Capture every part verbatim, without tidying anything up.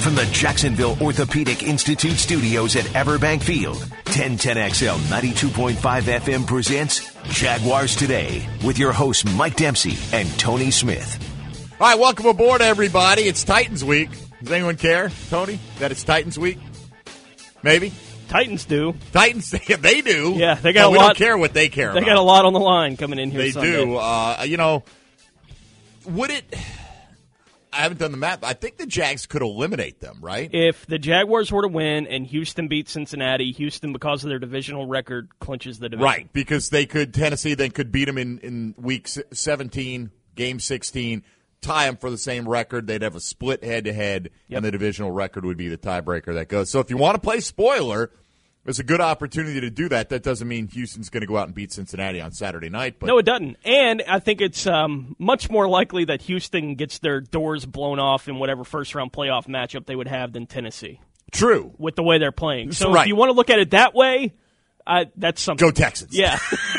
From the Jacksonville Orthopedic Institute studios at Everbank Field, ten ten X L ninety-two point five F M presents Jaguars Today with your hosts Mike Dempsey and Tony Smith. All right, welcome aboard, everybody. It's Titans Week. Does anyone care, Tony, that it's Titans Week? Maybe? Titans do. Titans, they do. Yeah, they got so a we lot. don't care what they care they about. They got a lot on the line coming in here They Sunday. do. Uh, you know, would it... I haven't done the math. I think the Jags could eliminate them, right? If the Jaguars were to win and Houston beats Cincinnati, Houston, because of their divisional record, clinches the division. Right, because they could, Tennessee then could beat them in, in week seventeen, game sixteen, tie them for the same record. They'd have a split head-to-head, yep. and the divisional record would be the tiebreaker that goes. So if you want to play spoiler, there's a good opportunity to do that. That doesn't mean Houston's going to go out and beat Cincinnati on Saturday night. But no, it doesn't. And I think it's um, much more likely that Houston gets their doors blown off in whatever first-round playoff matchup they would have than Tennessee. True. With the way they're playing. So right. if you want to look at it that way, I, that's something. Go Texans. Yeah.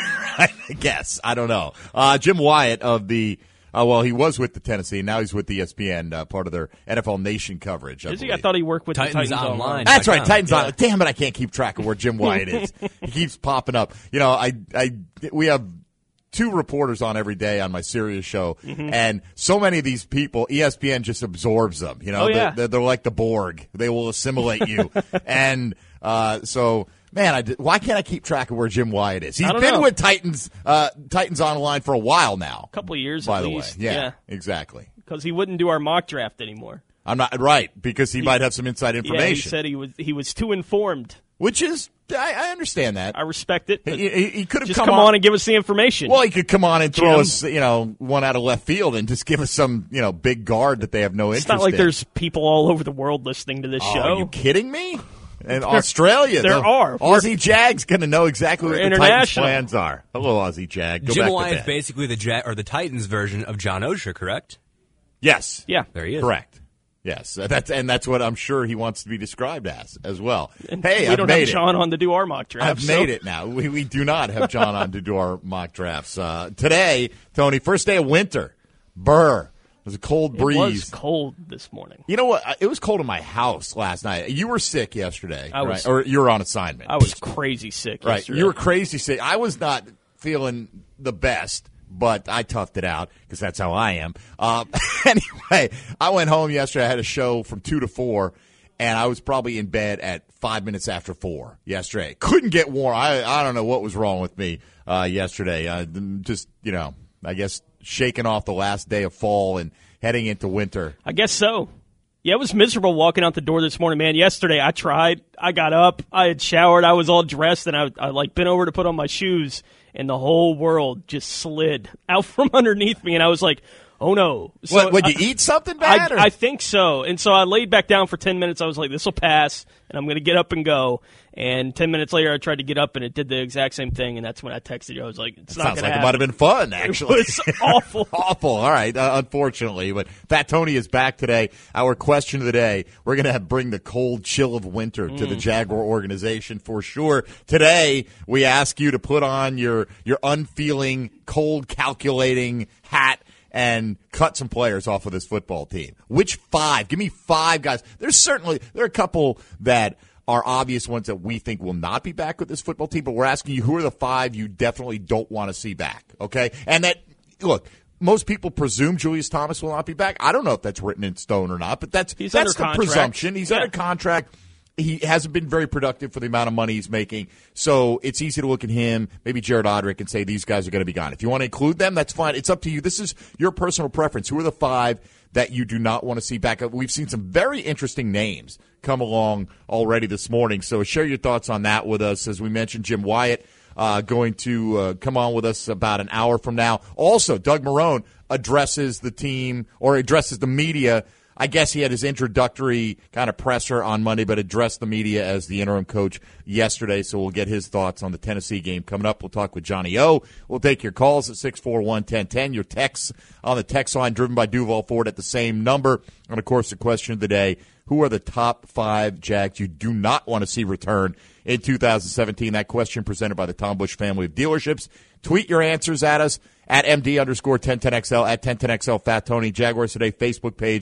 I guess. I don't know. Uh, Jim Wyatt of the Uh, well, he was with the Tennessee, and now he's with E S P N, uh, part of their N F L Nation coverage. I Is he? believe. I thought he worked with Titans, the Titans Online. Online. That's right, Titans yeah. Online. Damn it, I can't keep track of where Jim Wyatt is. He keeps popping up. You know, I, I, we have two reporters on every day on my Sirius show, mm-hmm. and so many of these people, E S P N just absorbs them. You know, oh, yeah. they're, they're like the Borg. They will assimilate you. and uh, so... Man, I did, why can't I keep track of where Jim Wyatt is? He's been know. with Titans uh, Titans Online for a while now. A couple of years, by at the least. way. Yeah, yeah. exactly. Because he wouldn't do our mock draft anymore. I'm not right because he, he might have some inside information. Yeah, he said he was he was too informed. Which is, I, I understand that. I respect it. He, he, he could have just come, come on, on and give us the information. Well, he could come on and throw Jim. us, you know, one out of left field and just give us some, you know, big guard that they have no it's interest in. It's not like in. there's people all over the world listening to this oh, show. Are you kidding me? In Australia, there the are. Aussie Jag's going to know exactly what We're the Titans' international. plans are. Hello, Aussie Jag. Go Jim back to Wyatt's bed. basically the Jag or the Titans version of John Osher, correct? Yes. Yeah, there he is. Correct. Yes, that's and that's what I'm sure he wants to be described as as well. And hey, we I've don't made have it. John on to do our mock draft. I've so. made it now. We we do not have John on to do our mock drafts uh, today. Tony, first day of winter. Burr. It was a cold breeze. It was cold this morning. You know what? It was cold in my house last night. You were sick yesterday, I was, right? Or you were on assignment. I was crazy sick right. yesterday. You were crazy sick. I was not feeling the best, but I toughed it out because that's how I am. Um, anyway, I went home yesterday. I had a show from two to four, and I was probably in bed at five minutes after four yesterday. Couldn't get warm. I I don't know what was wrong with me uh, yesterday. Uh, just, you know, I guess shaking off the last day of fall and heading into winter. I guess so. Yeah, it was miserable walking out the door this morning, man. Yesterday, I tried. I got up. I had showered. I was all dressed, and I, I like bent over to put on my shoes, and the whole world just slid out from underneath me, and I was like, oh, no. So what, would you I, eat something bad? I, I think so. And so I laid back down for ten minutes. I was like, this will pass, and I'm going to get up and go. And ten minutes later, I tried to get up, and it did the exact same thing, and that's when I texted you. I was like, it's not Sounds going like to happen. it might have been fun, actually. It was awful. Awful. All right, uh, unfortunately. But Fat Tony is back today. Our question of the day, we're going to bring the cold chill of winter to mm. the Jaguar organization for sure. Today, we ask you to put on your, your unfeeling, cold calculating hat and cut some players off of this football team. Which five? Give me five guys. There's certainly, there are a couple that are obvious ones that we think will not be back with this football team, but we're asking you who are the five you definitely don't want to see back, okay? And that, look, most people presume Julius Thomas will not be back. I don't know if that's written in stone or not, but that's, He's that's under the contract. presumption. He's Yeah. under contract. He hasn't been very productive for the amount of money he's making, so it's easy to look at him, maybe Jared Odrick, and say these guys are going to be gone. If you want to include them, that's fine. It's up to you. This is your personal preference. Who are the five that you do not want to see back? We've seen some very interesting names come along already this morning, so share your thoughts on that with us. As we mentioned, Jim Wyatt uh, going to uh, come on with us about an hour from now. Also, Doug Marrone addresses the team or addresses the media. I guess he had his introductory kind of presser on Monday, but addressed the media as the interim coach yesterday, so we'll get his thoughts on the Tennessee game coming up. We'll talk with Johnny O. We'll take your calls at six four one, one zero one zero, your texts on the text line driven by Duval Ford at the same number. And, of course, the question of the day, who are the top five Jags you do not want to see return in two thousand seventeen? That question presented by the Tom Bush family of dealerships. Tweet your answers at us at M D underscore ten ten X L, at ten ten X L Fat Tony. Jaguars Today Facebook page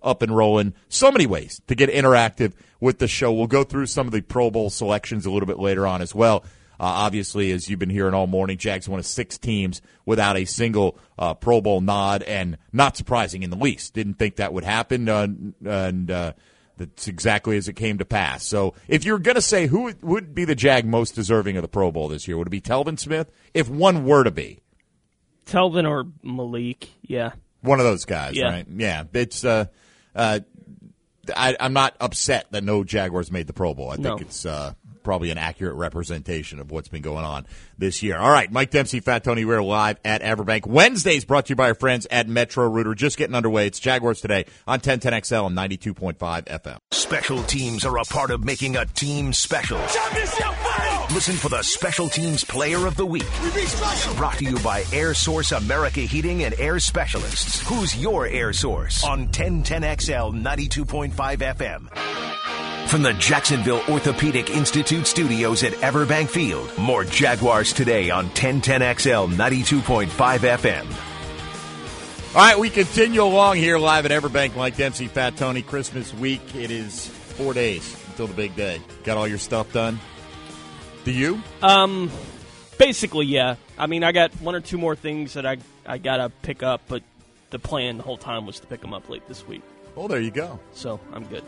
up and rolling. So many ways to get interactive with the show. We'll go through some of the Pro Bowl selections a little bit later on as well. Uh, obviously, as you've been hearing all morning, Jags one of six teams without a single uh, Pro Bowl nod, and not surprising in the least. Didn't think that would happen, uh, and uh, that's exactly as it came to pass. So if you're going to say who would, would be the Jag most deserving of the Pro Bowl this year, would it be Telvin Smith? If one were to be. Telvin or Malik, yeah. One of those guys, yeah. right? Yeah. It's uh, uh, I, I'm not upset that no Jaguars made the Pro Bowl. I no. think it's uh, probably an accurate representation of what's been going on this year. All right, Mike Dempsey, Fat Tony, we're live at Everbank. Wednesdays brought to you by our friends at Metro Rooter. Just getting underway. It's Jaguars Today on ten ten X L and ninety-two point five F M. Special teams are a part of making a team special. Listen for the Special Teams Player of the Week. Brought to you by Air Source America Heating and Air Specialists. Who's your air source? On ten ten X L ninety-two point five F M. From the Jacksonville Orthopedic Institute studios at Everbank Field, more Jaguars Today on ten ten X L ninety-two point five F M. All right, we continue along here live at Everbank. Mike Dempsey, Fat Tony. Christmas week. It is four days until the big day. Got all your stuff done? Do you? Um, basically, yeah. I mean, I got one or two more things that I I gotta pick up, but the plan the whole time was to pick them up late this week. Oh, there you go. So I'm good.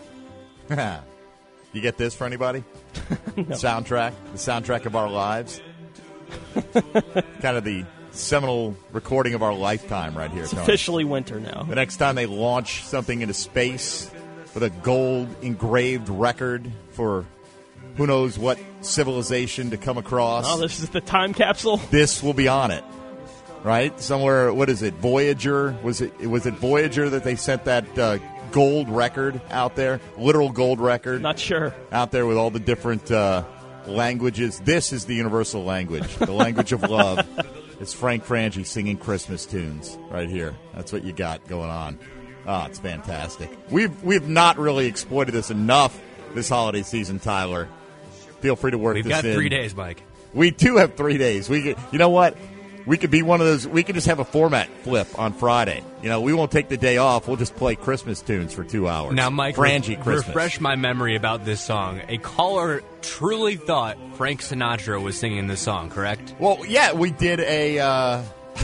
You get this for anybody? No. Soundtrack, the soundtrack of our lives. Kind of the seminal recording of our lifetime right here. It's Tony. officially winter now. The next time they launch something into space with a gold engraved record for who knows what civilization to come across. Oh, this is the time capsule? This will be on it, right? Somewhere, what is it, Voyager? Was it was it Voyager that they sent that uh, gold record out there? Literal gold record? Not sure. Out there with all the different uh, languages. This is the universal language, the language of love. It's Frank Frangie singing Christmas tunes right here. That's what you got going on. Oh, it's fantastic. We've we've not really exploited this enough this holiday season, Tyler. Feel free to work We've this in. got three days, Mike. We do have three days. We could, you know what? We could be one of those. We could just have a format flip on Friday. You know, we won't take the day off. We'll just play Christmas tunes for two hours. Now, Mike, Frangie re- Christmas. refresh my memory about this song. A caller truly thought Frank Sinatra was singing this song, correct? Well, yeah, we did a. Uh,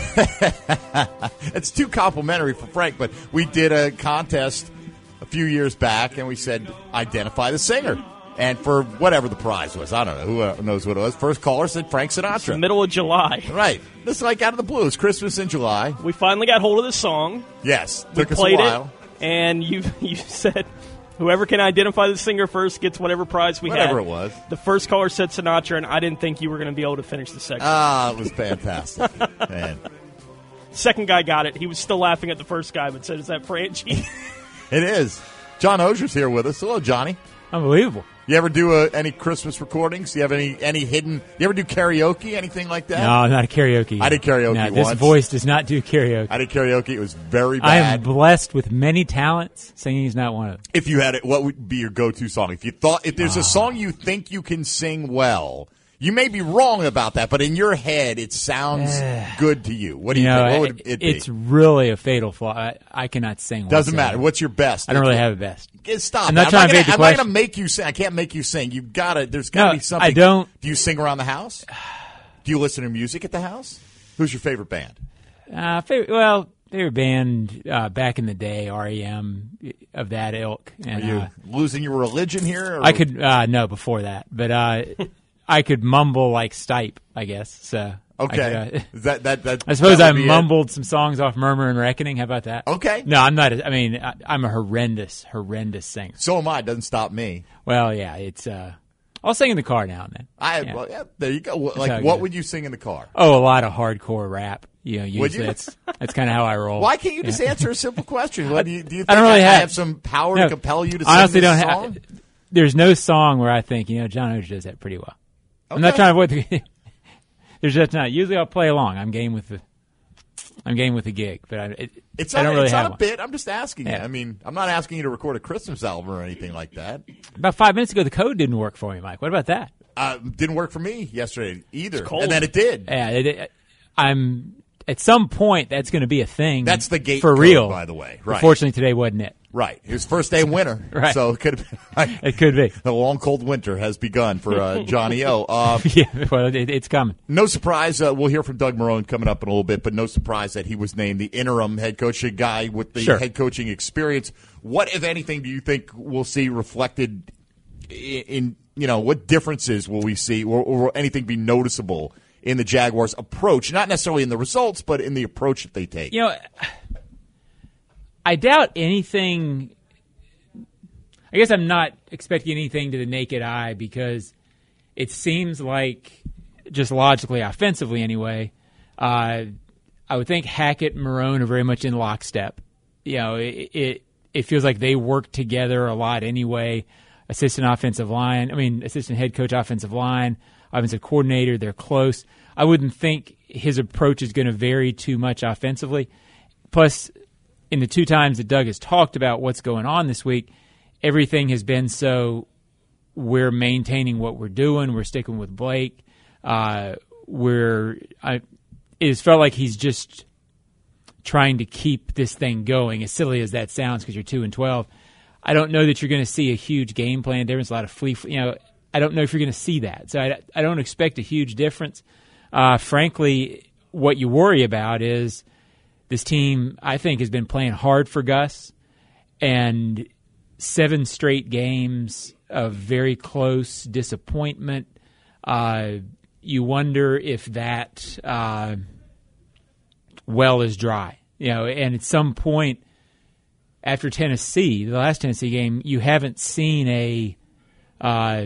it's too complimentary for Frank, but we did a contest a few years back, and we said identify the singer. And for whatever the prize was, I don't know. Who knows what it was? First caller said Frank Sinatra. It's the middle of July. Right. This is like out of the blue. It's Christmas in July. We finally got hold of the song. Yes. We Took us played a while. it, and you you said whoever can identify the singer first gets whatever prize we Whatever had. it was. The first caller said Sinatra, and I didn't think you were going to be able to finish the segment. Ah, it was fantastic. Man. Second guy got it. He was still laughing at the first guy, but said, "Is that Frangie?" It is. John Osier's here with us. Hello, Johnny. Unbelievable. You ever do uh, any Christmas recordings? Do you have any any hidden? You ever do karaoke? Anything like that? No, I'm not a karaoke. I did karaoke no, This once. voice does not do karaoke. I did karaoke. It was very I am bad. blessed with many talents. Singing is not one of them. If you had it, what would be your go-to song? If you thought, if there's a song you think you can sing well, you may be wrong about that, but in your head, it sounds good to you. What do you, You know, think? What would it- it be? it's really a fatal flaw. I, I cannot sing. Doesn't whatsoever. matter. What's your best? I don't really have a best. Stop. I'm not that. trying to gonna, evade the I'm not going question. to make you sing. I can't make you sing. You got to. There's got to No, be something. I don't. Do you sing around the house? Do you listen to music at the house? Who's your favorite band? Uh, favorite, well, favorite band uh, back in the day, R E M, of that ilk. And, Are you uh, losing your religion here? Or? I could uh, no before that, but uh, I could mumble like Stipe, I guess. So I Okay. could, uh, Is that that that. I suppose that I would be it? mumbled some songs off Murmur and Reckoning. How about that? Okay. No, I'm not. A, I mean, I, I'm a horrendous, horrendous singer. So am I. It doesn't stop me. Well, yeah, it's. Uh, I'll sing in the car now and then. I Yeah. well, yeah. There you go. What- how Like, it what goes. would you sing in the car? Oh, a lot of hardcore rap. You know, Would usually you? that's that's kind of how I roll. Why can't you just Yeah. answer a simple question? What, do you, do you think I don't really I have, have some power no, to compel you to honestly sing this don't song? have. There's no song where I think you know John Oates does that pretty well. I'm not Okay. trying to avoid the. There's just not. Usually I'll play along. I'm game with the. I'm game with the gig, but I, it, It's I not, don't really it's have not a one. bit. I'm just asking you. Yeah. I mean, I'm not asking you to record a Christmas album or anything like that. About five minutes ago, the code didn't work for me, Mike. What about that? Uh, didn't work for me yesterday either. cold. And then it did. Yeah, it, it, I'm at some point that's going to be a thing. That's the gate for code, real, by the way. Right. Unfortunately, today wasn't it. Right. His first day winter. Right. So it could have been. It could be. The long, cold winter has begun for uh, Johnny O. Uh, yeah, well, it, it's coming. No surprise. Uh, we'll hear from Doug Marrone coming up in a little bit, but no surprise that he was named the interim head coach, a guy with the Sure. head coaching experience. What, if anything, do you think we'll see reflected in, in you know, what differences will we see, or, or will anything be noticeable in the Jaguars' approach? Not necessarily in the results, but in the approach that they take. You know, I doubt anything. I guess I'm not expecting anything to the naked eye because it seems like, just logically, offensively anyway, uh, I would think Hackett and Marrone are very much in lockstep. You know, it, it it feels like they work together a lot anyway. Assistant offensive line, I mean, assistant head coach offensive line, offensive coordinator, they're close. I wouldn't think his approach is going to vary too much offensively. Plus, in the two times that Doug has talked about what's going on this week, everything has been so we're maintaining what we're doing. We're sticking with Blake. Uh, we're I, it has felt like he's just trying to keep this thing going, as silly as that sounds because you're two and twelve. I don't know that you're going to see a huge game plan difference, a lot of flea, you know, I don't know if you're going to see that. So I, I don't expect a huge difference. Uh, frankly, what you worry about is this team, I think, has been playing hard for Gus, and seven straight games of very close disappointment. Uh, you wonder if that uh, well is dry. You know, and at some point after Tennessee, the last Tennessee game, you haven't seen a uh,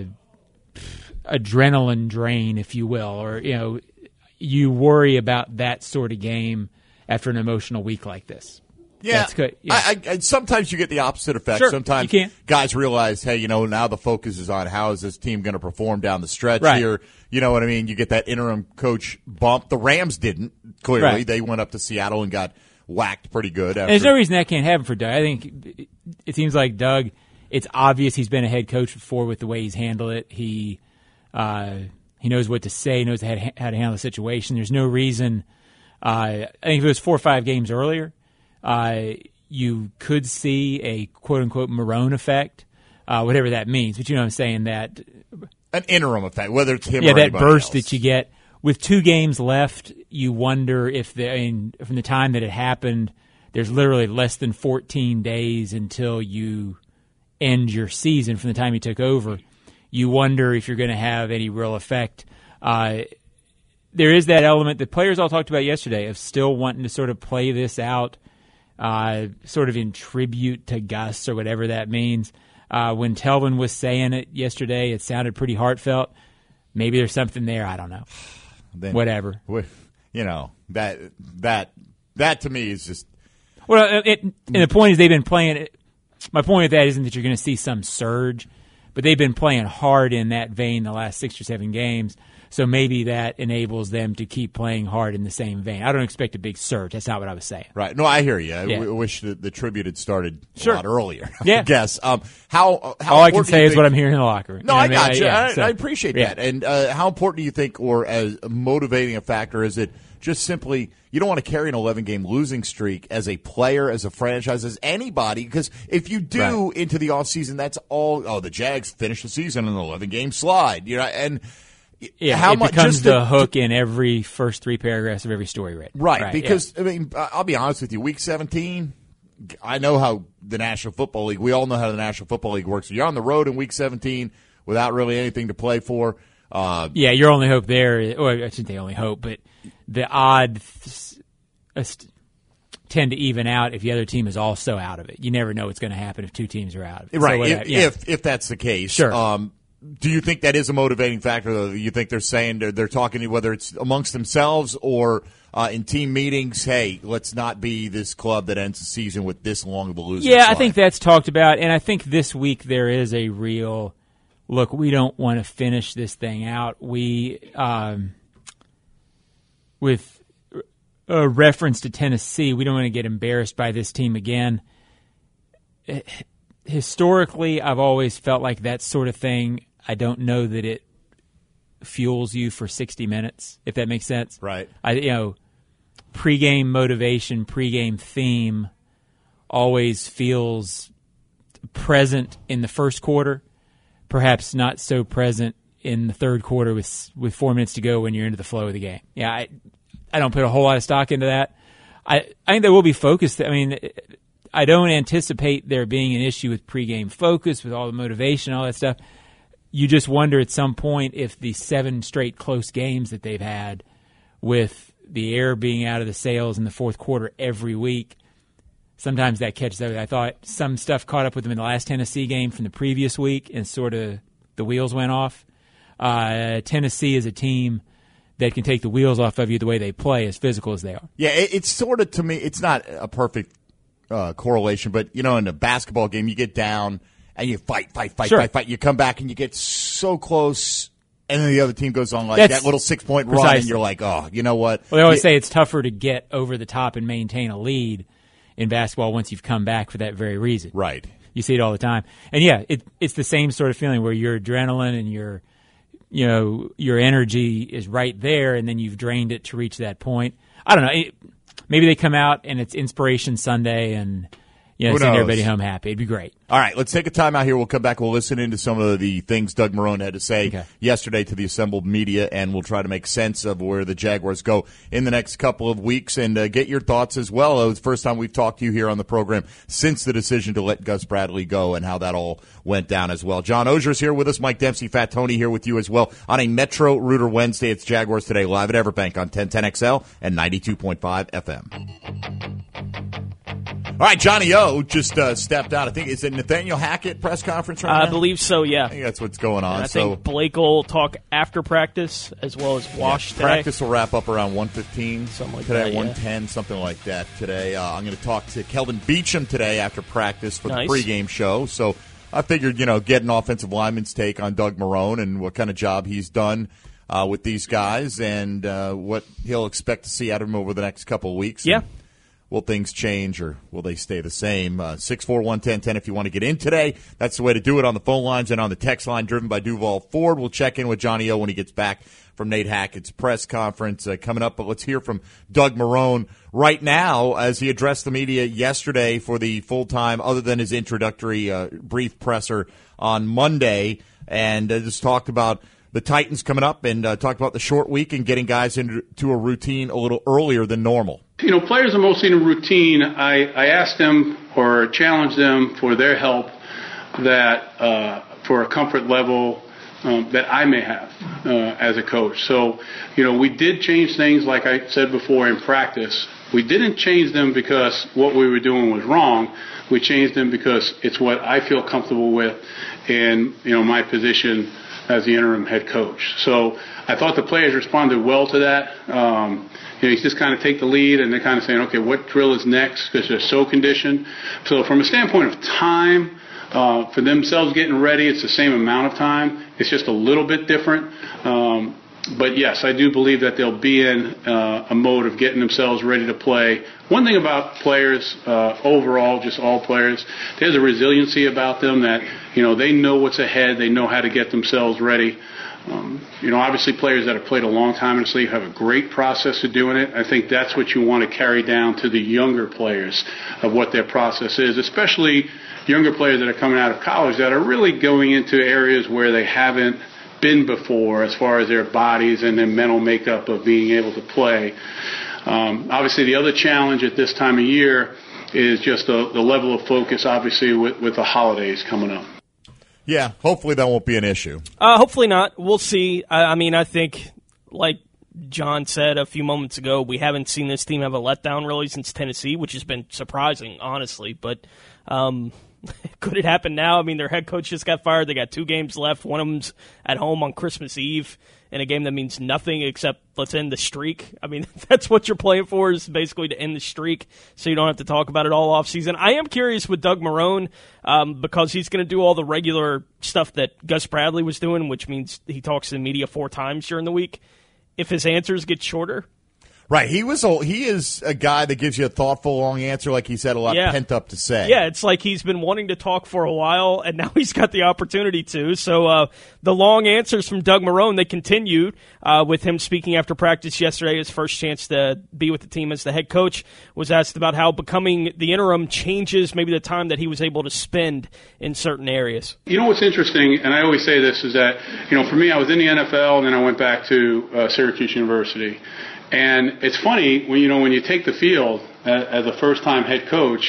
adrenaline drain, if you will, or, you know, you worry about that sort of game after an emotional week like this. Yeah, That's good. Yeah. I, I, sometimes you get the opposite effect. Sure, sometimes you can. guys realize, hey, you know, now the focus is on how is this team going to perform down the stretch Right. here. You know what I mean? You get that interim coach bump. The Rams didn't, clearly. Right. They went up to Seattle and got whacked pretty good. After. And there's no reason that can't happen for Doug. I think it seems like Doug, it's obvious he's been a head coach before with the way he's handled it. He uh, he knows what to say, knows how to, how to handle the situation. There's no reason. Uh, I think if it was four or five games earlier, uh, you could see a quote-unquote Marrone effect, uh, whatever that means. But you know what I'm saying, that an interim effect, whether it's him yeah, or that anybody burst else. that you get. With two games left, you wonder if the, I mean, from the time that it happened, there's literally less than fourteen days until you end your season from the time you took over. You wonder if you're going to have any real effect. Uh, there is that element that players all talked about yesterday of still wanting to sort of play this out, uh, sort of in tribute to Gus or whatever that means. Uh, when Telvin was saying it yesterday, it sounded pretty heartfelt. Maybe there's something there. I don't know. Then, Whatever. You know, that that that to me is just. Well, it, and the point is they've been playing it. My point with that isn't that you're going to see some surge, but they've been playing hard in that vein the last six or seven games. So maybe that enables them to keep playing hard in the same vein. I don't expect a big surge. That's not what I was saying. Right. No, I hear you. I Yeah. w- wish the, the tribute had started Sure. a lot earlier. Yeah. I guess. Um, how, how All I can important do say you is think- what I'm hearing in the locker room. No, You know I what got mean? you. yeah, I, so- I appreciate yeah. that. And uh, how important do you think, or as motivating a factor, is it just simply you don't want to carry an eleven-game losing streak as a player, as a franchise, as anybody? Because if you do Right. into the offseason, that's all, oh, the Jags finished the season on an eleven-game slide. You know, and Yeah, how it much becomes just the to- hook in every first three paragraphs of every story read. Right, yeah. because, I mean, I- I'll be honest with you, Week seventeen, I know how the National Football League, we all know how the National Football League works. You're on the road in Week seventeen without really anything to play for. Uh, Yeah, your only hope there, or I shouldn't say only hope, but the odds uh, st- tend to even out if the other team is also out of it. You never know what's going to happen if two teams are out of it. right, So what- if, yeah. if if that's the case. Sure. Um, do you think that is a motivating factor, though? You think they're saying, they're, they're talking, whether it's amongst themselves or uh, in team meetings, hey, let's not be this club that ends the season with this long of a losing Yeah, I slide. think that's talked about, and I think this week there is a real look. We don't want to finish this thing out. We, um, with a reference to Tennessee, we don't want to get embarrassed by this team again. Historically, I've always felt like that sort of thing. I don't know that it fuels you for sixty minutes, if that makes sense. Right. I, you know, pregame motivation, pregame theme always feels present in the first quarter, perhaps not so present in the third quarter with with four minutes to go when you're into the flow of the game. Yeah, I, I don't put a whole lot of stock into that. I, I think they will be focused. I mean, I don't anticipate there being an issue with pregame focus, with all the motivation, all that stuff. You just wonder at some point if the seven straight close games that they've had with the air being out of the sails in the fourth quarter every week, sometimes that catches up. I thought some stuff caught up with them in the last Tennessee game from the previous week, and sort of the wheels went off. Uh, Tennessee is a team that can take the wheels off of you the way they play, as physical as they are. Yeah, it, it's sort of, to me, it's not a perfect uh, correlation, but, you know, in a basketball game, you get down and you fight, fight, fight, sure. fight, fight. You come back and you get so close, and then the other team goes on like That's that little six-point run, precisely. and you're like, oh, you know what? Well, they always you, say it's tougher to get over the top and maintain a lead in basketball once you've come back for that very reason. Right. You see it all the time. And, yeah, it, it's the same sort of feeling where your adrenaline and your – you know, your energy is right there, and then you've drained it to reach that point. I don't know. It, maybe they come out and it's Inspiration Sunday, and you know, Who send knows? everybody home happy. It'd be great. All right, let's take a time out here. We'll come back. We'll listen into some of the things Doug Marrone had to say Okay. yesterday to the assembled media, and we'll try to make sense of where the Jaguars go in the next couple of weeks and uh, get your thoughts as well. It was the first time we've talked to you here on the program since the decision to let Gus Bradley go and how that all went down as well. John Osier's here with us. Mike Dempsey, Fat Tony here with you as well on a Metro Rooter Wednesday. It's Jaguars Today live at Everbank on ten ten X L and ninety-two point five F M. All right, Johnny O just uh, stepped out. I think, is it Nathaniel Hackett press conference right I now? believe so, yeah. I think that's what's going on. And I so think Blake will talk after practice as well as Wash yeah, today. practice will wrap up around one fifteen Something like today, that, yeah. one ten, something like that today. Uh, I'm going to talk to Kelvin Beachum today after practice for Nice. the pregame show. So I figured, you know, get an offensive lineman's take on Doug Marrone and what kind of job he's done uh, with these guys and uh, what he'll expect to see out of him over the next couple of weeks. Yeah. And will things change or will they stay the same? Uh, six four one, ten ten if you want to get in today. That's the way to do it on the phone lines and on the text line driven by Duval Ford. We'll check in with Johnny O when he gets back from Nate Hackett's press conference uh, coming up. But let's hear from Doug Marrone right now as he addressed the media yesterday for the full-time, other than his introductory uh, brief presser on Monday, and uh, just talked about the Titans coming up and uh, talked about the short week and getting guys into a routine a little earlier than normal. You know, players are mostly in a routine. I, I asked them or challenged them for their help that uh, for a comfort level um, that I may have uh, as a coach. So, you know, we did change things, like I said before, in practice. We didn't change them because what we were doing was wrong. We changed them because it's what I feel comfortable with in, you know, my position as the interim head coach. So I thought the players responded well to that. Um, you know, you just kind of take the lead and they're kind of saying, okay, what drill is next? Because they're so conditioned. So from a standpoint of time, uh, for themselves getting ready, it's the same amount of time. It's just a little bit different. Um, but yes, I do believe that they'll be in uh, a mode of getting themselves ready to play. One thing about players uh, overall, just all players, there's a resiliency about them that, you know, they know what's ahead. They know how to get themselves ready. Um, you know, obviously players that have played a long time in this league have a great process of doing it. I think that's what you want to carry down to the younger players of what their process is, especially younger players that are coming out of college that are really going into areas where they haven't been before as far as their bodies and their mental makeup of being able to play. Um, obviously, the other challenge at this time of year is just the, the level of focus, obviously, with, with the holidays coming up. Yeah, hopefully that won't be an issue. Uh, hopefully not. We'll see. I, I mean, I think, like John said a few moments ago, we haven't seen this team have a letdown really since Tennessee, which has been surprising, honestly. But um, could it happen now? I mean, their head coach just got fired. They got two games left. One of them's at home on Christmas Eve in a game that means nothing except let's end the streak. I mean, that's what you're playing for, is basically to end the streak so you don't have to talk about it all offseason. I am curious with Doug Marrone um, because he's going to do all the regular stuff that Gus Bradley was doing, which means he talks to the media four times during the week. If his answers get shorter. Right. He was. A, he is a guy that gives you a thoughtful, long answer, like he said, a lot Yeah. pent up to say. Yeah, it's like he's been wanting to talk for a while, and now he's got the opportunity to. So uh, the long answers from Doug Marrone, they continued uh, with him speaking after practice yesterday. His first chance to be with the team as the head coach was asked about how becoming the interim changes maybe the time that he was able to spend in certain areas. You know what's interesting, and I always say this, is that, you know, for me, I was in the N F L, and then I went back to uh, Syracuse University. And it's funny, when you know, when you take the field as, as a first-time head coach,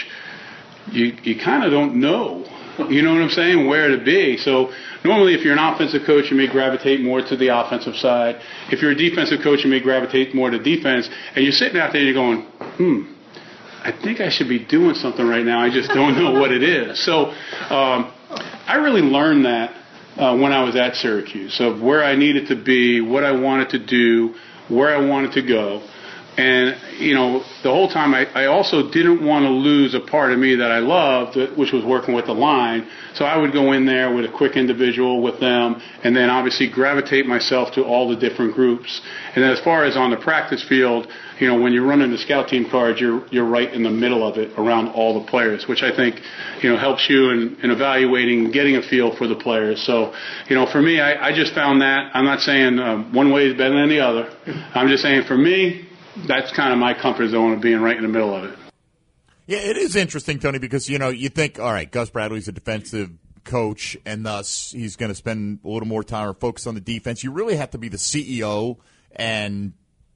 you you kind of don't know, you know what I'm saying, where to be. So normally if you're an offensive coach, you may gravitate more to the offensive side. If you're a defensive coach, you may gravitate more to defense. And you're sitting out there and you're going, hmm, I think I should be doing something right now. I just don't know what it is. So um, I really learned that uh, when I was at Syracuse, of where I needed to be, what I wanted to do, where I wanted to go. And, you know, the whole time I, I also didn't want to lose a part of me that I loved, which was working with the line. So I would go in there with a quick individual with them, and then obviously gravitate myself to all the different groups. And then as far as on the practice field, you know, when you're running the scout team cards, you're you're right in the middle of it around all the players, which I think, you know, helps you in, in evaluating, getting a feel for the players. So, you know, for me, I, I just found that. I'm not saying um, one way is better than the other. I'm just saying for me, that's kind of my comfort zone of being right in the middle of it. Yeah, it is interesting, Tony, because, you know, you think, all right, Gus Bradley's a defensive coach, and thus he's going to spend a little more time or focus on the defense. You really have to be the C E O and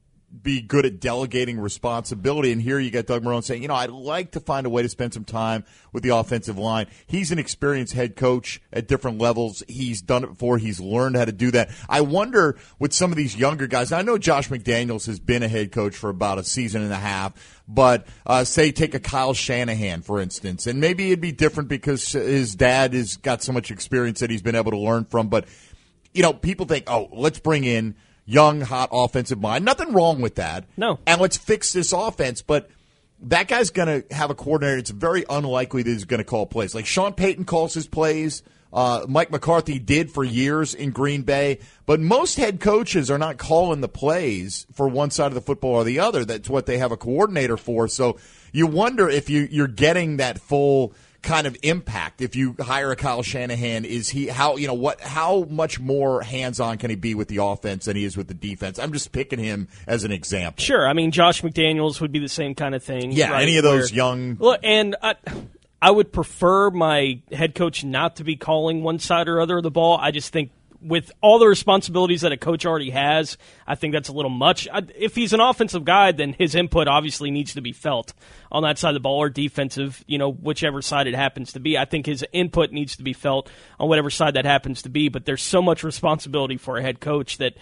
be good at delegating responsibility. And here you get Doug Marrone saying, you know, I'd like to find a way to spend some time with the offensive line. He's an experienced head coach at different levels. He's done it before. He's learned how to do that. I wonder with some of these younger guys, I know Josh McDaniels has been a head coach for about a season and a half, but uh, say take a Kyle Shanahan, for instance, and maybe it'd be different because his dad has got so much experience that he's been able to learn from. But, you know, people think, oh, let's bring in young, hot offensive mind. Nothing wrong with that. No. And let's fix this offense. But that guy's going to have a coordinator. It's very unlikely that he's going to call plays. Like Sean Payton calls his plays. Uh, Mike McCarthy did for years in Green Bay. But most head coaches are not calling the plays for one side of the football or the other. That's what they have a coordinator for. So you wonder if you, you're getting that full kind of impact if you hire a Kyle Shanahan. Is he how you know what how much more hands-on can he be with the offense than he is with the defense? I'm just picking him as an example. Sure, I mean Josh McDaniels would be the same kind of thing. Yeah, right, any of those where, young. Look, and I, I would prefer my head coach not to be calling one side or other of the ball. I just think with all the responsibilities that a coach already has, I think that's a little much. I, if he's an offensive guy, then his input obviously needs to be felt on that side of the ball, or defensive, you know, whichever side it happens to be. I think his input needs to be felt on whatever side that happens to be, but there's so much responsibility for a head coach that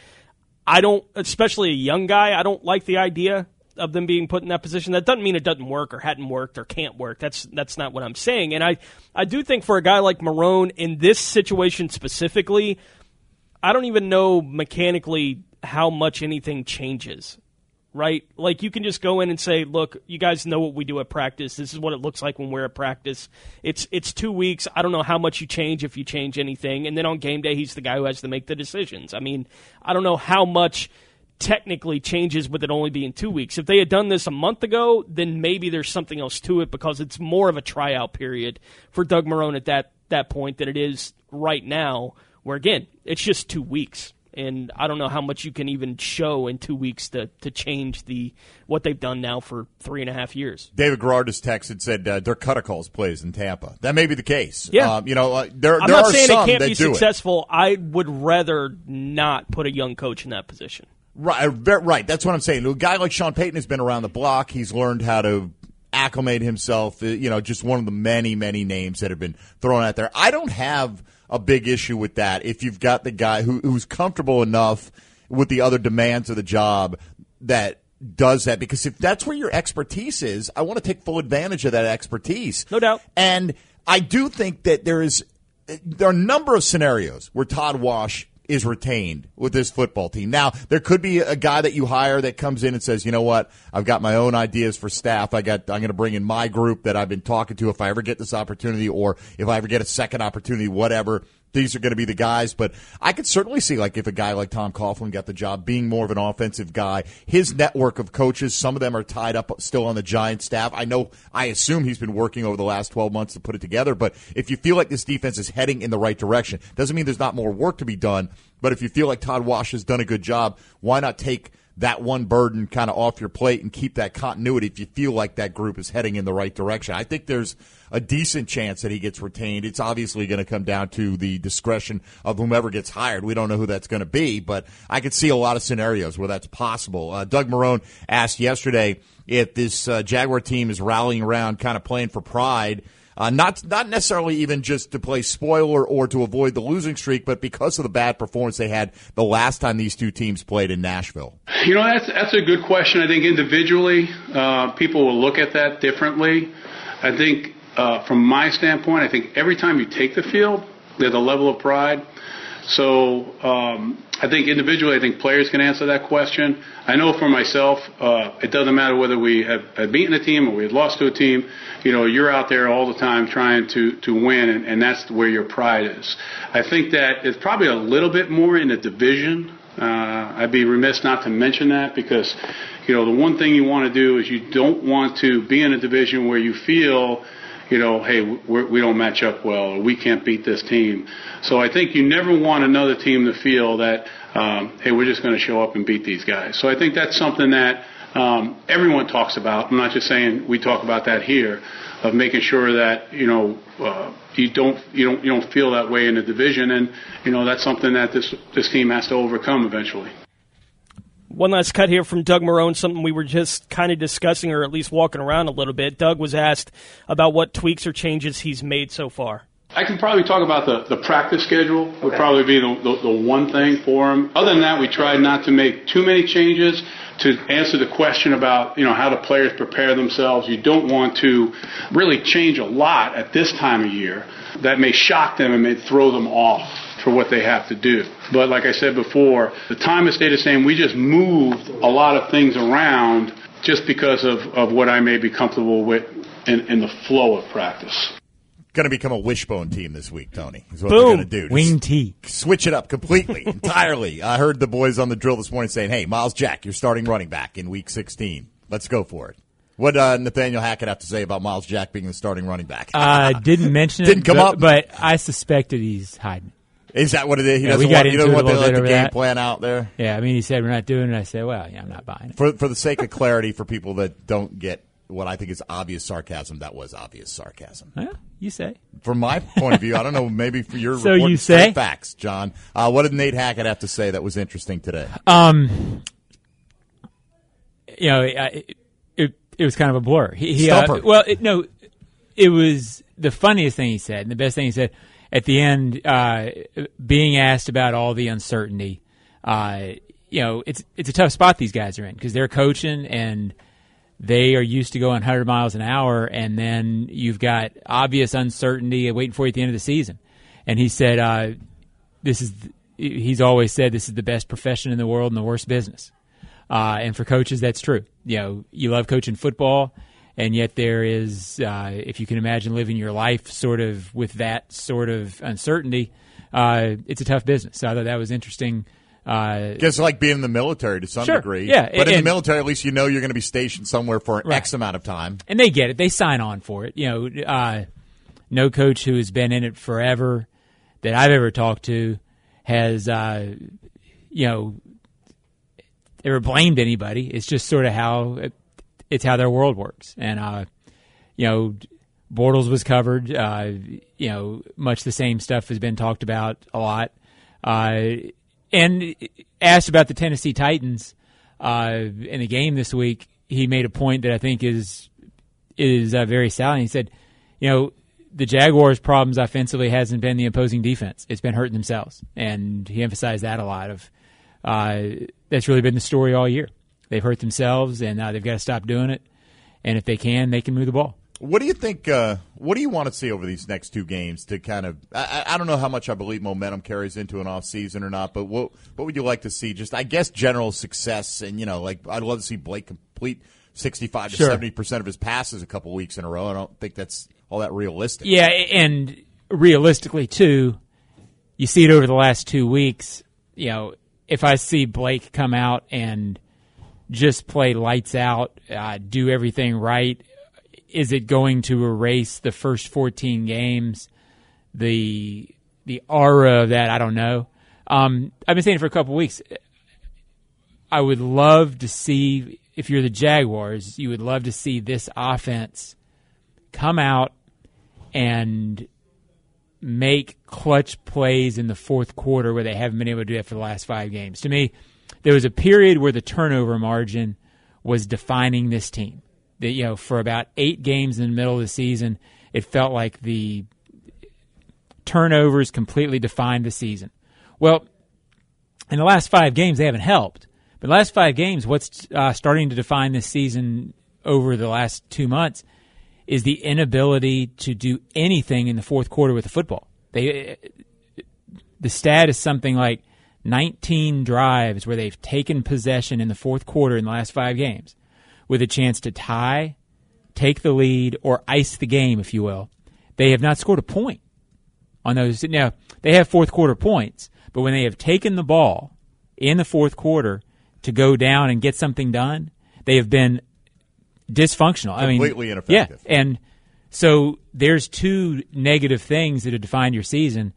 I don't, especially a young guy, I don't like the idea of them being put in that position. That doesn't mean it doesn't work or hadn't worked or can't work. That's that's not what I'm saying. And I, I do think for a guy like Marrone in this situation specifically, I don't even know mechanically how much anything changes, right? Like you can just go in and say, look, you guys know what we do at practice. This is what it looks like when we're at practice. It's it's two weeks. I don't know how much you change, if you change anything. And then on game day, he's the guy who has to make the decisions. I mean, I don't know how much technically changes with it only being two weeks. If they had done this a month ago, then maybe there's something else to it because it's more of a tryout period for Doug Marrone at that, that point than it is right now, where, again, it's just two weeks. And I don't know how much you can even show in two weeks to, to change the what they've done now for three and a half years. David Gerardus texted, said uh, Dirk Cutter plays in Tampa. That may be the case. Yeah. Um, you know, uh, there, I'm there not are saying some it can't that be do successful. It. I would rather not put a young coach in that position. Right, right. That's what I'm saying. A guy like Sean Payton has been around the block. He's learned how to acclimate himself. You know, just one of the many, many names that have been thrown out there. I don't have a big issue with that if you've got the guy who, who's comfortable enough with the other demands of the job that does that. Because if that's where your expertise is, I want to take full advantage of that expertise. No doubt. And I do think that there is there are a number of scenarios where Todd Wash is retained with this football team. Now, there could be a guy that you hire that comes in and says, you know what, I've got my own ideas for staff. I got, I'm going to bring in my group that I've been talking to if I ever get this opportunity, or if I ever get a second opportunity, whatever. these are going to be the guys, but I could certainly see, like, if a guy like Tom Coughlin got the job, being more of an offensive guy. His network of coaches, some of them are tied up still on the Giants staff. I know, I assume he's been working over the last twelve months to put it together, but if you feel like this defense is heading in the right direction, doesn't mean there's not more work to be done, but if you feel like Todd Wash has done a good job, why not take that one burden kind of off your plate and keep that continuity if you feel like that group is heading in the right direction? I think there's a decent chance that he gets retained. It's obviously going to come down to the discretion of whomever gets hired. We don't know who that's going to be, but I could see a lot of scenarios where that's possible. Uh, Doug Marrone asked yesterday if this uh, Jaguar team is rallying around kind of playing for pride. Uh, not not necessarily even just to play spoiler or to avoid the losing streak, but because of the bad performance they had the last time these two teams played in Nashville. You know, that's that's a good question. I think individually, uh, people will look at that differently. I think uh, from my standpoint, I think every time you take the field, there's a level of pride. So um, I think individually, I think players can answer that question. I know for myself, uh, it doesn't matter whether we have, have beaten a team or we had lost to a team. You know, you're out there all the time trying to, to win, and, and that's where your pride is. I think that it's probably a little bit more in the division. Uh, I'd be remiss not to mention that because, you know, the one thing you want to do is you don't want to be in a division where you feel, you know, hey, we're, we don't match up well, or we can't beat this team. So I think you never want another team to feel that, um, hey, we're just going to show up and beat these guys. So I think that's something that um, everyone talks about. I'm not just saying we talk about that here, of making sure that, you know, uh, you don't you don't you don't feel that way in the division, and you know that's something that this this team has to overcome eventually. One last cut here from Doug Marrone, something we were just kind of discussing or at least walking around a little bit. Doug was asked about what tweaks or changes he's made so far. I can probably talk about the, the practice schedule would probably be the, the, the one thing for him. Other than that, we tried not to make too many changes to answer the question about, you know, how the players prepare themselves. You don't want to really change a lot at this time of year. That may shock them and may throw them off for what they have to do. But like I said before, the time has stayed the same. We just moved a lot of things around just because of, of what I may be comfortable with in, in the flow of practice. Going to become a wishbone team this week, Tony. Is what Boom. they're going to do. Wing T. Switch it up completely, entirely. I heard the boys on the drill this morning saying, hey, Miles Jack, you're starting running back in week sixteen. Let's go for it. What uh, Nathaniel Hackett have to say about Miles Jack being the starting running back? uh, didn't mention it. Didn't come but, up? But I suspected he's hiding. Is that what it is? He Yeah, doesn't we got want, he into doesn't it a want to little let bit the over game that. plan out there? Yeah, I mean, he said we're not doing it. I said, well, yeah, I'm not buying it. For, for the sake of clarity, for people that don't get what I think is obvious sarcasm, that was obvious sarcasm. Well, you say. From my point of view, I don't know, maybe for your So reporting you say? straight facts, John. Uh, what did Nate Hackett have to say that was interesting today? Um, you know, it, it, it was kind of a blur. He, he, uh, Stumper. well, it, no, it was the funniest thing he said, and the best thing he said at the end, uh, being asked about all the uncertainty. Uh, you know, it's it's a tough spot these guys are in because they're coaching and they are used to going one hundred miles an hour, and then you've got obvious uncertainty waiting for you at the end of the season. And he said, uh, "This is." He's always said this is the best profession in the world and the worst business. Uh, and for coaches, that's true. You know, you love coaching football, and yet there is, uh, if you can imagine living your life sort of with that sort of uncertainty, uh, it's a tough business. So I thought that was interesting. Uh, Guess like being in the military to some Sure, degree. yeah, But in and- the military, at least you know you're going to be stationed somewhere for Right. X amount of time. And they get it. They sign on for it. You know, uh, no coach who has been in it forever that I've ever talked to has, uh, you know, ever blamed anybody. It's just sort of how it, it's how their world works. And, uh, you know, Bortles was covered. Uh, you know, much the same stuff has been talked about a lot. Uh, and asked about the Tennessee Titans uh, in the game this week, he made a point that I think is is uh, very salient. He said, you know, the Jaguars' problems offensively hasn't been the opposing defense. It's been hurting themselves. And he emphasized that a lot. Of uh, that's really been the story all year. They've hurt themselves, and uh, they've got to stop doing it. And if they can, they can move the ball. What do you think? Uh, what do you want to see over these next two games to kind of? I, I don't know how much I believe momentum carries into an off season or not, but what what would you like to see? Just I guess general success, and you know, like I'd love to see Blake complete sixty-five to Sure. seventy percent of his passes a couple weeks in a row. I don't think that's all that realistic. Yeah, and realistically, too, you see it over the last two weeks. You know, if I see Blake come out and just play lights out, uh, do everything right, is it going to erase the first fourteen games? The the aura of that, I don't know. Um, I've been saying it for a couple weeks. I would love to see, if you're the Jaguars, you would love to see this offense come out and make clutch plays in the fourth quarter where they haven't been able to do that for the last five games. To me, there was a period where the turnover margin was defining this team. That, you know, for about eight games in the middle of the season, it felt like the turnovers completely defined the season. Well, in the last five games, they haven't helped. But the last five games, what's uh, starting to define this season over the last two months is the inability to do anything in the fourth quarter with the football. They, the stat is something like nineteen drives where they've taken possession in the fourth quarter in the last five games with a chance to tie, take the lead, or ice the game, if you will. They have not scored a point on those. Now, they have fourth quarter points, but when they have taken the ball in the fourth quarter to go down and get something done, they have been dysfunctional. Completely I mean, ineffective. Yeah, and so there's two negative things that have defined your season.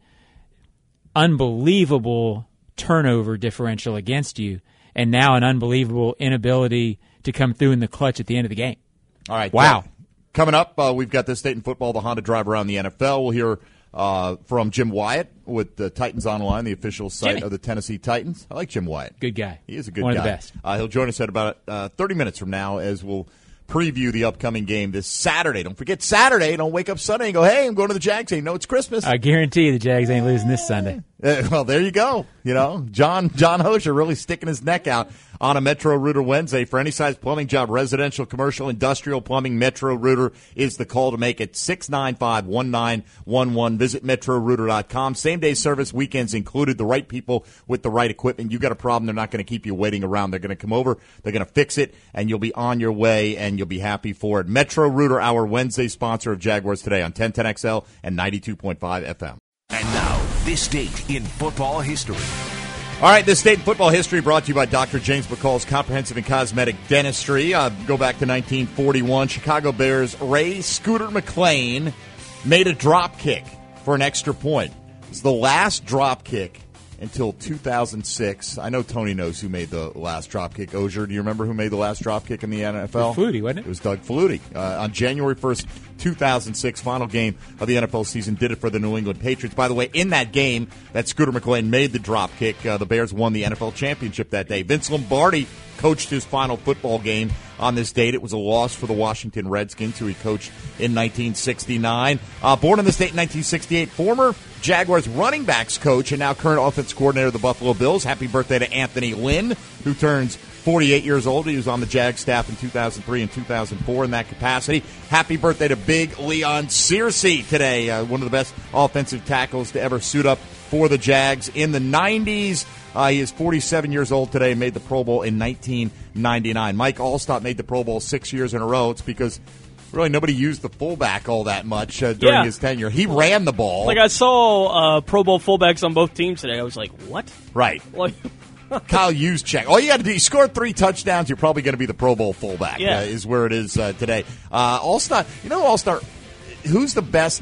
Unbelievable turnover differential against you, and now an unbelievable inability to come through in the clutch at the end of the game. All right. Wow. So, coming up, uh, we've got This State in Football, the Honda drive around the N F L. We'll hear uh, from Jim Wyatt with the Titans Online, the official site Jimmy. of the Tennessee Titans. I like Jim Wyatt. Good guy. He is a good One guy. One of the best. Uh, he'll join us at about uh, thirty minutes from now as we'll preview the upcoming game this Saturday. Don't forget Saturday. Don't wake up Sunday and go, hey, I'm going to the Jags. Hey, no, it's Christmas. I guarantee you the Jags ain't losing this Sunday. Uh, well, there you go. You know, John John Hosher really sticking his neck out on a Metro Rooter Wednesday. For any size plumbing job, residential, commercial, industrial plumbing, Metro Rooter is the call to make it. six nine five, one nine one one. Visit metro rooter dot com. Same-day service, weekends included. The right people with the right equipment. You got a problem, they're not going to keep you waiting around. They're going to come over, they're going to fix it, and you'll be on your way, and you'll be happy for it. Metro Rooter, our Wednesday sponsor of Jaguars Today on ten ten X L and ninety-two point five F M. And now, This Date in Football History. All right, This State in Football History brought to you by Doctor James McCall's Comprehensive and Cosmetic Dentistry. Uh, go back to nineteen forty-one. Chicago Bears' Ray Scooter McLean made a drop kick for an extra point. It's the last drop kick until two thousand six. I know Tony knows who made the last drop kick. Ozier, do you remember who made the last drop kick in the N F L? It was Flutie, wasn't it? It was Doug Flutie. Uh, on January first, two thousand six, final game of the N F L season, did it for the New England Patriots. By the way, in that game that Scooter McLean made the drop kick, uh, the Bears won the N F L championship that day. Vince Lombardi coached his final football game on this date. It was a loss for the Washington Redskins, who he coached in nineteen sixty-nine. Uh, born in the state in nineteen sixty-eight, former Jaguars running backs coach and now current offense coordinator of the Buffalo Bills. Happy birthday to Anthony Lynn, who turns forty-eight years old. He was on the Jag staff in two thousand three and two thousand four in that capacity. Happy birthday to Big Leon Searcy today, uh, one of the best offensive tackles to ever suit up for the Jags in the nineties. Uh, he is forty-seven years old today and made the Pro Bowl in nineteen ninety-nine. Mike Allstott made the Pro Bowl six years in a row. It's because really nobody used the fullback all that much uh, during Yeah. his tenure. He ran the ball. Like I saw uh, Pro Bowl fullbacks on both teams today. I was like, what? Right. Like, Kyle Juszczyk. All you got to do, you score three touchdowns, you're probably going to be the Pro Bowl fullback, Yeah. uh, is where it is uh, today. Uh, Allstott, you know Allstott, who's the best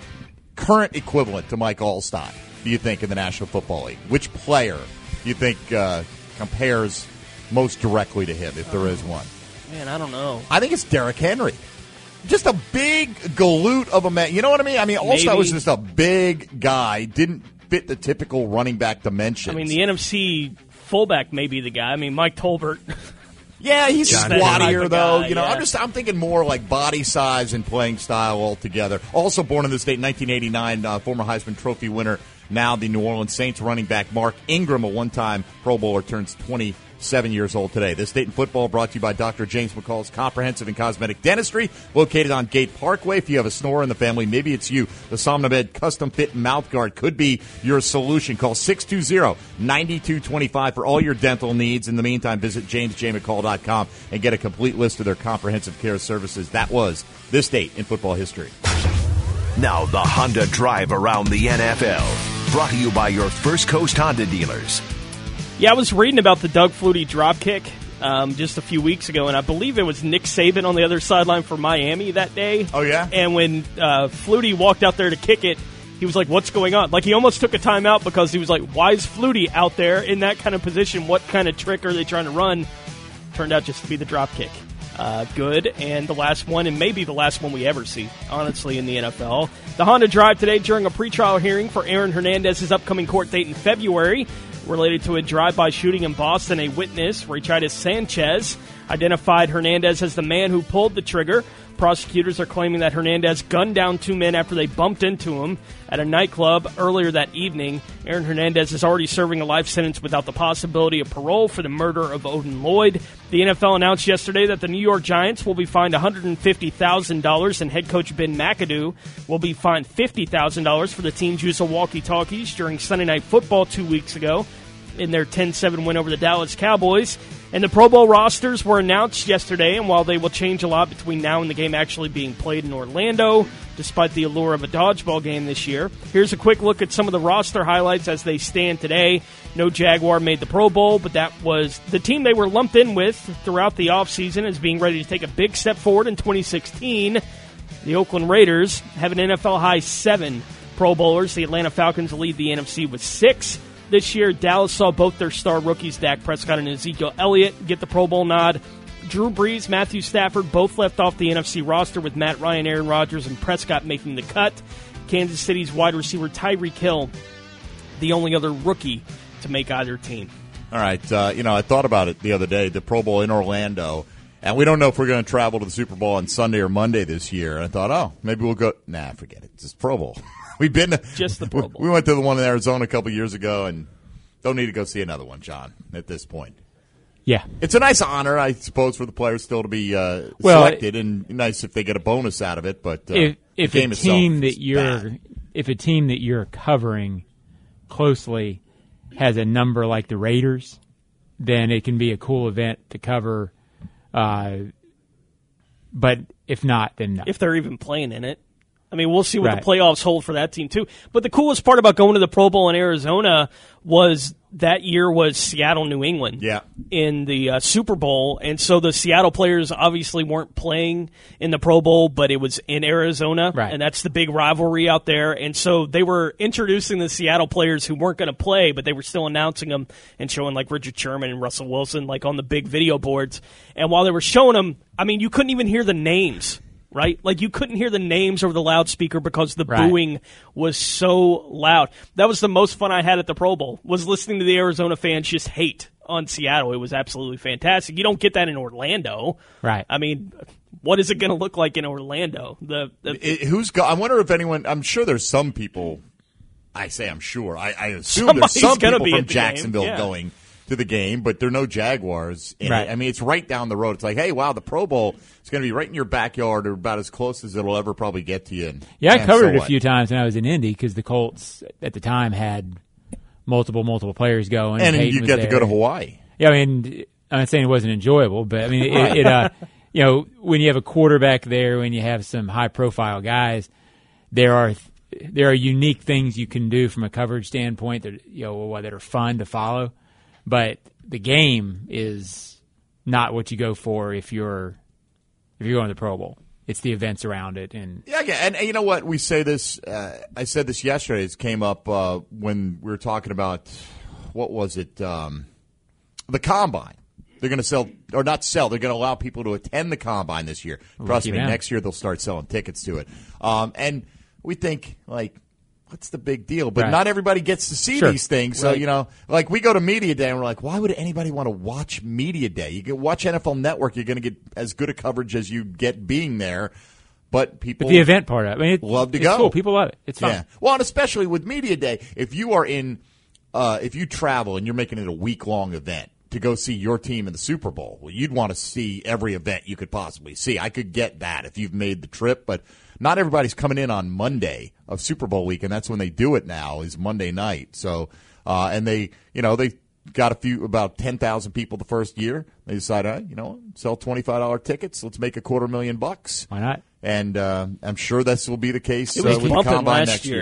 current equivalent to Mike Allstott, do you think, in the National Football League? Which player do you think uh, compares most directly to him, if there is one? man, I don't know. I think it's Derrick Henry. Just a big galoot of a man. You know what I mean? I mean, Allstott Maybe. was just a big guy, didn't fit the typical running back dimensions. I mean, the N F C fullback may be the guy. I mean, Mike Tolbert. Yeah, he's John squattier, Henry. though. Guy, You know, yeah. I'm just I'm thinking more like body size and playing style altogether. Also born in the state in nineteen eighty-nine, uh, former Heisman Trophy winner, now the New Orleans Saints running back Mark Ingram, a one-time Pro Bowler, turns twenty-seven years old today. This State in Football brought to you by Doctor James McCall's Comprehensive and Cosmetic Dentistry, located on Gate Parkway. If you have a snorer in the family, maybe it's you. The Somnobed Custom Fit Mouth Guard could be your solution. Call six two zero, nine two two five for all your dental needs. In the meantime, visit james j mccall dot com and get a complete list of their comprehensive care services. That was This State in Football History. Now the Honda drive around the N F L. Brought to you by your First Coast Honda dealers. Yeah, I was reading about the Doug Flutie dropkick um, just a few weeks ago, and I believe it was Nick Saban on the other sideline for Miami that day. Oh, yeah? And when uh, Flutie walked out there to kick it, he was like, what's going on? Like, he almost took a timeout because he was like, why is Flutie out there in that kind of position? What kind of trick are they trying to run? Turned out just to be the dropkick. Uh, good, and the last one, and maybe the last one we ever see, honestly, in the N F L. The Honda Drive today during a pretrial hearing for Aaron Hernandez's upcoming court date in February. Related to a drive-by shooting in Boston, a witness, Raychitis Sanchez, identified Hernandez as the man who pulled the trigger. Prosecutors are claiming that Hernandez gunned down two men after they bumped into him at a nightclub earlier that evening. Aaron Hernandez is already serving a life sentence without the possibility of parole for the murder of Odin Lloyd. The N F L announced yesterday that the New York Giants will be fined one hundred fifty thousand dollars, and head coach Ben McAdoo will be fined fifty thousand dollars for the team's use of walkie-talkies during Sunday Night Football two weeks ago in their ten seven win over the Dallas Cowboys. And the Pro Bowl rosters were announced yesterday, and while they will change a lot between now and the game actually being played in Orlando, despite the allure of a dodgeball game this year, here's a quick look at some of the roster highlights as they stand today. No Jaguar made the Pro Bowl, but that was the team they were lumped in with throughout the offseason as being ready to take a big step forward in twenty sixteen. The Oakland Raiders have an N F L-high seven Pro Bowlers. The Atlanta Falcons lead the N F C with six. This year, Dallas saw both their star rookies, Dak Prescott and Ezekiel Elliott, get the Pro Bowl nod. Drew Brees, Matthew Stafford both left off the N F C roster, with Matt Ryan, Aaron Rodgers, and Prescott making the cut. Kansas City's wide receiver Tyreek Hill, the only other rookie to make either team. All right. Uh, you know, I thought about it the other day, the Pro Bowl in Orlando, and we don't know if we're going to travel to the Super Bowl on Sunday or Monday this year. And I thought, oh, maybe we'll go. Nah, forget it. It's just Pro Bowl. We've been to, just the Pro Bowl. We went to the one in Arizona a couple years ago, and don't need to go see another one, John, at this point. Yeah. It's a nice honor, I suppose, for the players still to be uh, well, selected, and nice if they get a bonus out of it. But uh, if, if the game a team that you're bad. if a team that you're covering closely has a number like the Raiders, then it can be a cool event to cover. Uh, but if not, then no. If they're even playing in it. I mean, we'll see what right. the playoffs hold for that team, too. But the coolest part about going to the Pro Bowl in Arizona was that year was Seattle, New England yeah. in the uh, Super Bowl. And so the Seattle players obviously weren't playing in the Pro Bowl, but it was in Arizona. Right. And that's the big rivalry out there. And so they were introducing the Seattle players who weren't going to play, but they were still announcing them and showing like Richard Sherman and Russell Wilson like on the big video boards. And while they were showing them, I mean, you couldn't even hear the names. Right? Like, you couldn't hear the names over the loudspeaker because the right. booing was so loud. That was the most fun I had at the Pro Bowl, was listening to the Arizona fans just hate on Seattle. It was absolutely fantastic. You don't get that in Orlando. Right. I mean, what is it going to look like in Orlando? The, the it, who's go- I wonder if anyone, I'm sure there's some people, I say I'm sure, I, I assume Somebody's there's some gonna people be from at the Jacksonville game. Yeah. going to the game, but there are no Jaguars in right. it. I mean, it's right down the road. It's like, hey, wow, the Pro Bowl is going to be right in your backyard, or about as close as it'll ever probably get to you. And, yeah, I and covered so it a what? few times when I was in Indy because the Colts at the time had multiple, multiple players going. And Peyton you was get to there. go to Hawaii. Yeah, I mean, I'm not saying it wasn't enjoyable, but I mean, it, it uh, you know, when you have a quarterback there, when you have some high-profile guys, there are there are unique things you can do from a coverage standpoint that you know that are fun to follow, but the game is not what you go for if you're if you're going to the Pro Bowl. It's the events around it, and yeah, yeah, and, and you know what? We say this. Uh, I said this yesterday. It came up uh, when we were talking about what was it? Um, the Combine. They're going to sell, or not sell. They're going to allow people to attend the Combine this year. Trust me, man. next year they'll start selling tickets to it. Um, and we think like, what's the big deal? But right. not everybody gets to see Sure. these things. So, right. you know, like we go to Media Day and we're like, why would anybody want to watch Media Day? You can watch N F L Network. You're going to get as good a coverage as you get being there. But people but the event part of it, I mean, it, love to it's go. Cool. People love it. It's fun. Yeah. Well, and especially with Media Day, if you are in, uh, if you travel and you're making it a week long event to go see your team in the Super Bowl, well, you'd want to see every event you could possibly see. I could get that if you've made the trip, but not everybody's coming in on Monday of Super Bowl week, and that's when they do it now, is Monday night. So, uh, and they, you know, they got a few, about ten thousand people the first year. They decided, hey, you know, sell twenty-five dollars tickets. Let's make a quarter million bucks. Why not? And uh, I'm sure this will be the case It uh, was with the bumping Combine last next year. year.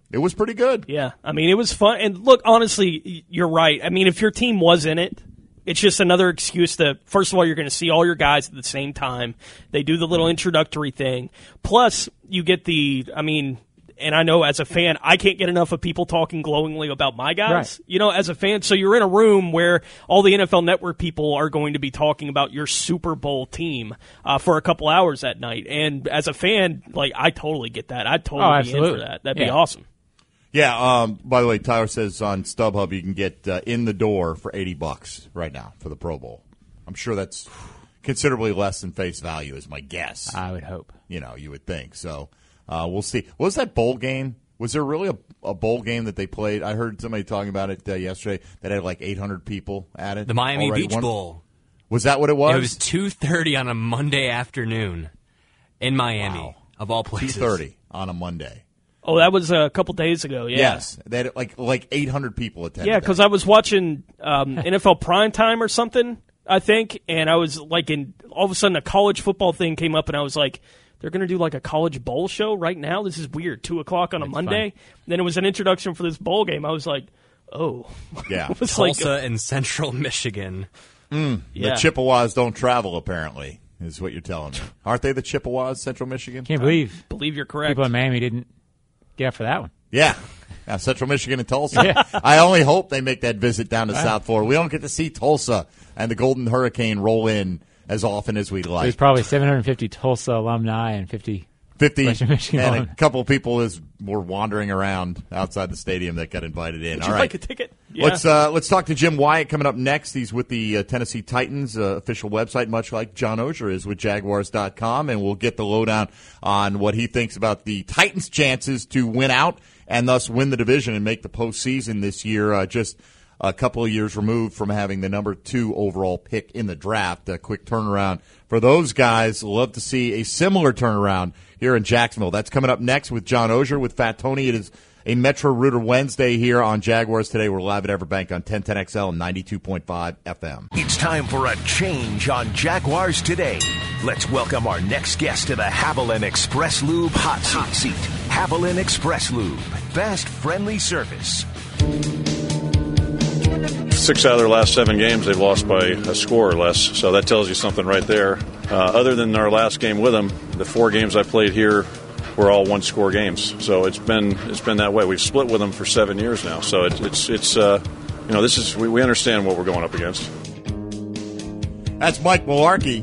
It was pretty good. Yeah, I mean, it was fun. And look, honestly, you're right. I mean, if your team was in it, it's just another excuse to, first of all, you're going to see all your guys at the same time. They do the little introductory thing. Plus, you get the, I mean, and I know as a fan, I can't get enough of people talking glowingly about my guys, right. you know, as a fan. So you're in a room where all the N F L Network people are going to be talking about your Super Bowl team uh, for a couple hours that night. And as a fan, like, I totally get that. I'd totally oh, be in for that. That'd yeah. be awesome. Yeah, um, by the way, Tyler says on StubHub you can get uh, in the door for eighty bucks right now for the Pro Bowl. I'm sure that's considerably less than face value is my guess. I would hope. You know, you would think. So uh, we'll see. What was that bowl game? Was there really a, a bowl game that they played? I heard somebody talking about it uh, yesterday that had like eight hundred people at it. The Miami already. Beach One, Bowl. Was that what it was? It was two thirty on a Monday afternoon in Miami, wow. of all places. two thirty on a Monday. Oh, that was a couple days ago, yeah. Yes, they had like like eight hundred people attended. Yeah, because I was watching um, N F L Primetime or something, I think, and I was like, in all of a sudden a college football thing came up, and I was like, they're going to do like a college bowl show right now? This is weird, two o'clock on a That's Monday? fun. Then it was an introduction for this bowl game. I was like, oh. Yeah. it was Tulsa like, and Central Michigan. Mm, yeah. The Chippewas don't travel, apparently, is what you're telling me. Aren't they the Chippewas, Central Michigan? Can't believe, I believe you're correct. people in Miami didn't get up for that one. Yeah. yeah. Central Michigan and Tulsa. Yeah. I only hope they make that visit down to wow. South Florida. We don't get to see Tulsa and the Golden Hurricane roll in as often as we'd like. There's probably seven hundred fifty Tulsa alumni and fifty fifty Western Michigan and alumni. a couple of people is were wandering around outside the stadium that got invited in. Would All you right. like a ticket? Yeah. Let's uh, let's talk to Jim Wyatt coming up next. He's with the uh, Tennessee Titans uh, official website, much like John Oehser is with Jaguars dot com, and we'll get the lowdown on what he thinks about the Titans' chances to win out and thus win the division and make the postseason this year. Uh, just a couple of years removed from having the number two overall pick in the draft. A quick turnaround for those guys. Love to see a similar turnaround here in Jacksonville. That's coming up next with John Oehser with Fat Tony. It is a Metro Rooter Wednesday here on Jaguars Today. We're live at Everbank on ten ten X L and ninety-two point five F M. It's time for a change on Jaguars Today. Let's welcome our next guest to the Haviland Express Lube hot seat. Haviland Express Lube. Fast, friendly service. Six out of their last seven games, they've lost by a score or less, so that tells you something right there. Uh, other than our last game with them, the four games I played here were all one-score games. So it's been it's been that way. We've split with them for seven years now, so it, it's it's uh, you know this is we, we understand what we're going up against. That's Mike Mularkey,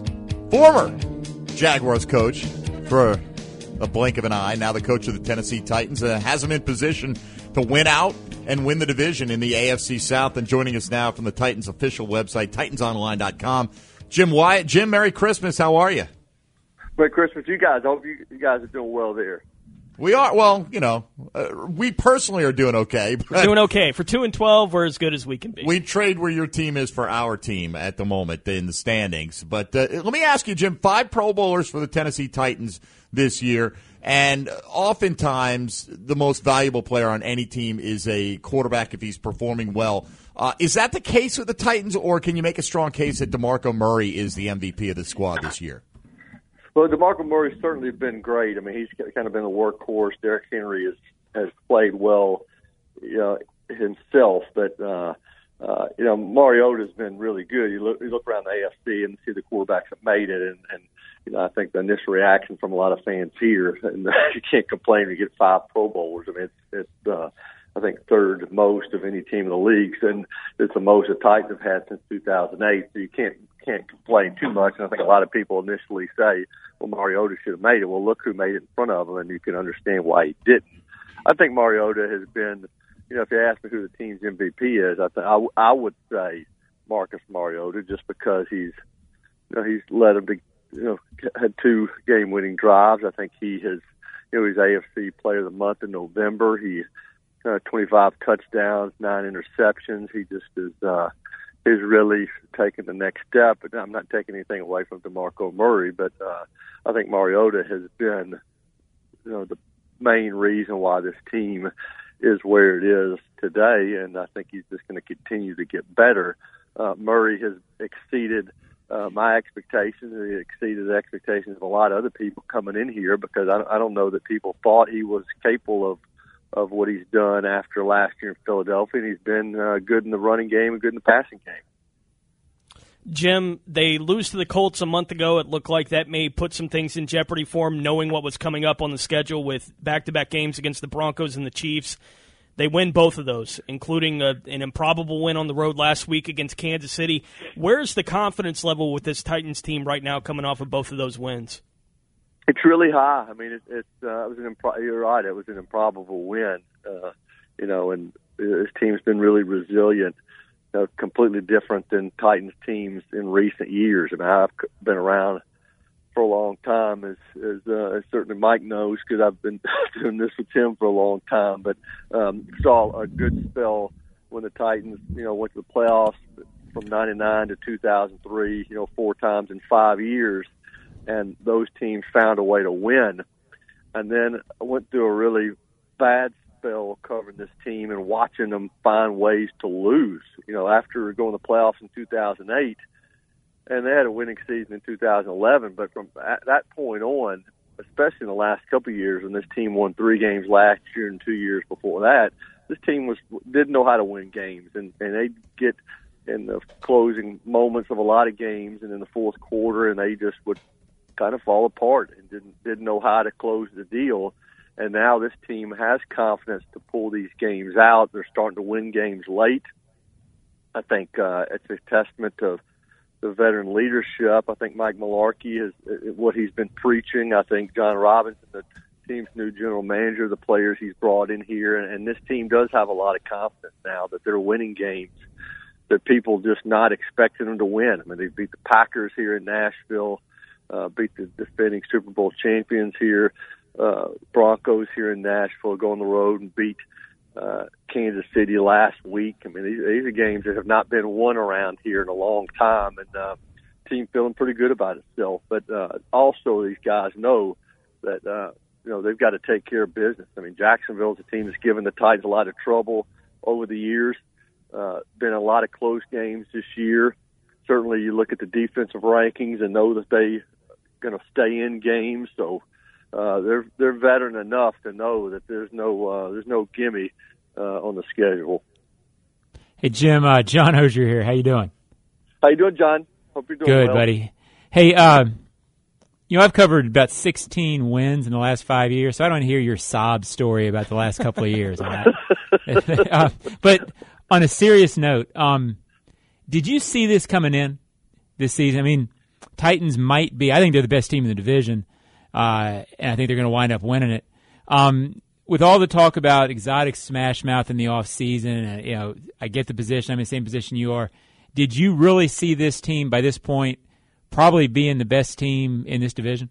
former Jaguars coach for a blink of an eye. Now the coach of the Tennessee Titans, uh, has them in position to win out and win the division in the A F C South. And joining us now from the Titans official website, Titans Online dot com, Jim Wyatt. Jim, Merry Christmas. How are you? Merry Christmas, you guys. I hope you, you guys are doing well there. We are. Well, you know, uh, we personally are doing okay. But we're doing okay. For two and twelve, we're as good as we can be. We trade where your team is for our team at the moment in the standings. But uh, let me ask you, Jim, five Pro Bowlers for the Tennessee Titans this year. And oftentimes, the most valuable player on any team is a quarterback if he's performing well. Uh, is that the case with the Titans, or can you make a strong case that DeMarco Murray is the M V P of the squad this year? Well, DeMarco Murray's certainly been great. I mean, he's kind of been a workhorse. Derrick Henry has, has played well, you know, himself. But, uh, uh, you know, Mariota's been really good. You look, you look around the A F C and see the quarterbacks that made it, and, and you know, I think the initial reaction from a lot of fans here, and you can't complain to get five Pro Bowlers. I mean, it's, it's uh, I think, third most of any team in the league, and it's the most the Titans have had since two thousand eight. So you can't can't complain too much. And I think a lot of people initially say, well, Mariota should have made it. Well, look who made it in front of him, and you can understand why he didn't. I think Mariota has been, you know, if you ask me who the team's M V P is, I think I, I would say Marcus Mariota, just because he's, you know, he's led them to, you know, had two game-winning drives. I think he has, you know, he's A F C Player of the Month in November. He uh, twenty-five touchdowns, nine interceptions. He just is uh, is really taking the next step. But I'm not taking anything away from DeMarco Murray, but uh, I think Mariota has been, you know, the main reason why this team is where it is today, and I think he's just going to continue to get better. Uh, Murray has exceeded uh, my expectations. He exceeded the expectations of a lot of other people coming in here, because I, I don't know that people thought he was capable of of what he's done after last year in Philadelphia, and he's been uh, good in the running game and good in the passing game. Jim, they lose to the Colts a month ago. It looked like that may put some things in jeopardy for them, knowing what was coming up on the schedule with back-to-back games against the Broncos and the Chiefs. They win both of those, including a, an improbable win on the road last week against Kansas City. Where's the confidence level with this Titans team right now coming off of both of those wins? It's really high. I mean, it, it's uh, it was an impro- you're right. It was an improbable win, uh, you know, and this team's been really resilient. Uh, completely different than Titans teams in recent years. I mean, I've been around for a long time, as as, uh, as certainly Mike knows, because I've been doing this with him for a long time. But um, saw a good spell when the Titans, you know, went to the playoffs from ninety-nine to two thousand three. You know, four times in five years, and those teams found a way to win. And then I went through a really bad spell covering this team and watching them find ways to lose. You know, after going to the playoffs in two thousand eight, and they had a winning season in two thousand eleven, but from that point on, especially in the last couple of years, when this team won three games last year and two years before that, this team was didn't know how to win games, and and they'd get in the closing moments of a lot of games, and in the fourth quarter, and they just would kind of fall apart and didn't didn't know how to close the deal. And now this team has confidence to pull these games out. They're starting to win games late. I think uh, it's a testament to the veteran leadership. I think Mike Mularkey is what he's been preaching. I think John Robinson, the team's new general manager, the players he's brought in here, and, and this team does have a lot of confidence now that they're winning games that people just not expecting them to win. I mean, they beat the Packers here in Nashville, uh, beat the defending Super Bowl champions here. Uh, Broncos here in Nashville, go on the road and beat uh, Kansas City last week. I mean, these, these are games that have not been won around here in a long time, and uh, team feeling pretty good about itself. But uh, also, these guys know that uh, you know they've got to take care of business. I mean, Jacksonville's a team that's given the Titans a lot of trouble over the years. Uh, been a lot of close games this year. Certainly, you look at the defensive rankings and know that they're going to stay in games. So. Uh, they're they're veteran enough to know that there's no uh, there's no gimme uh, on the schedule. Hey Jim, uh, John Hosier here. How you doing? How you doing, John? Hope you're doing good, well. buddy. Hey, uh, you know I've covered about sixteen wins in the last five years, so I don't hear your sob story about the last couple of years. On that. uh, but on a serious note, um, did you see this coming in this season? I mean, Titans might be. I think they're the best team in the division. Uh, and I think they're going to wind up winning it. Um, with all the talk about exotic smash mouth in the off season, uh, you know, I get the position. I'm in the same position you are. Did you really see this team by this point probably being the best team in this division?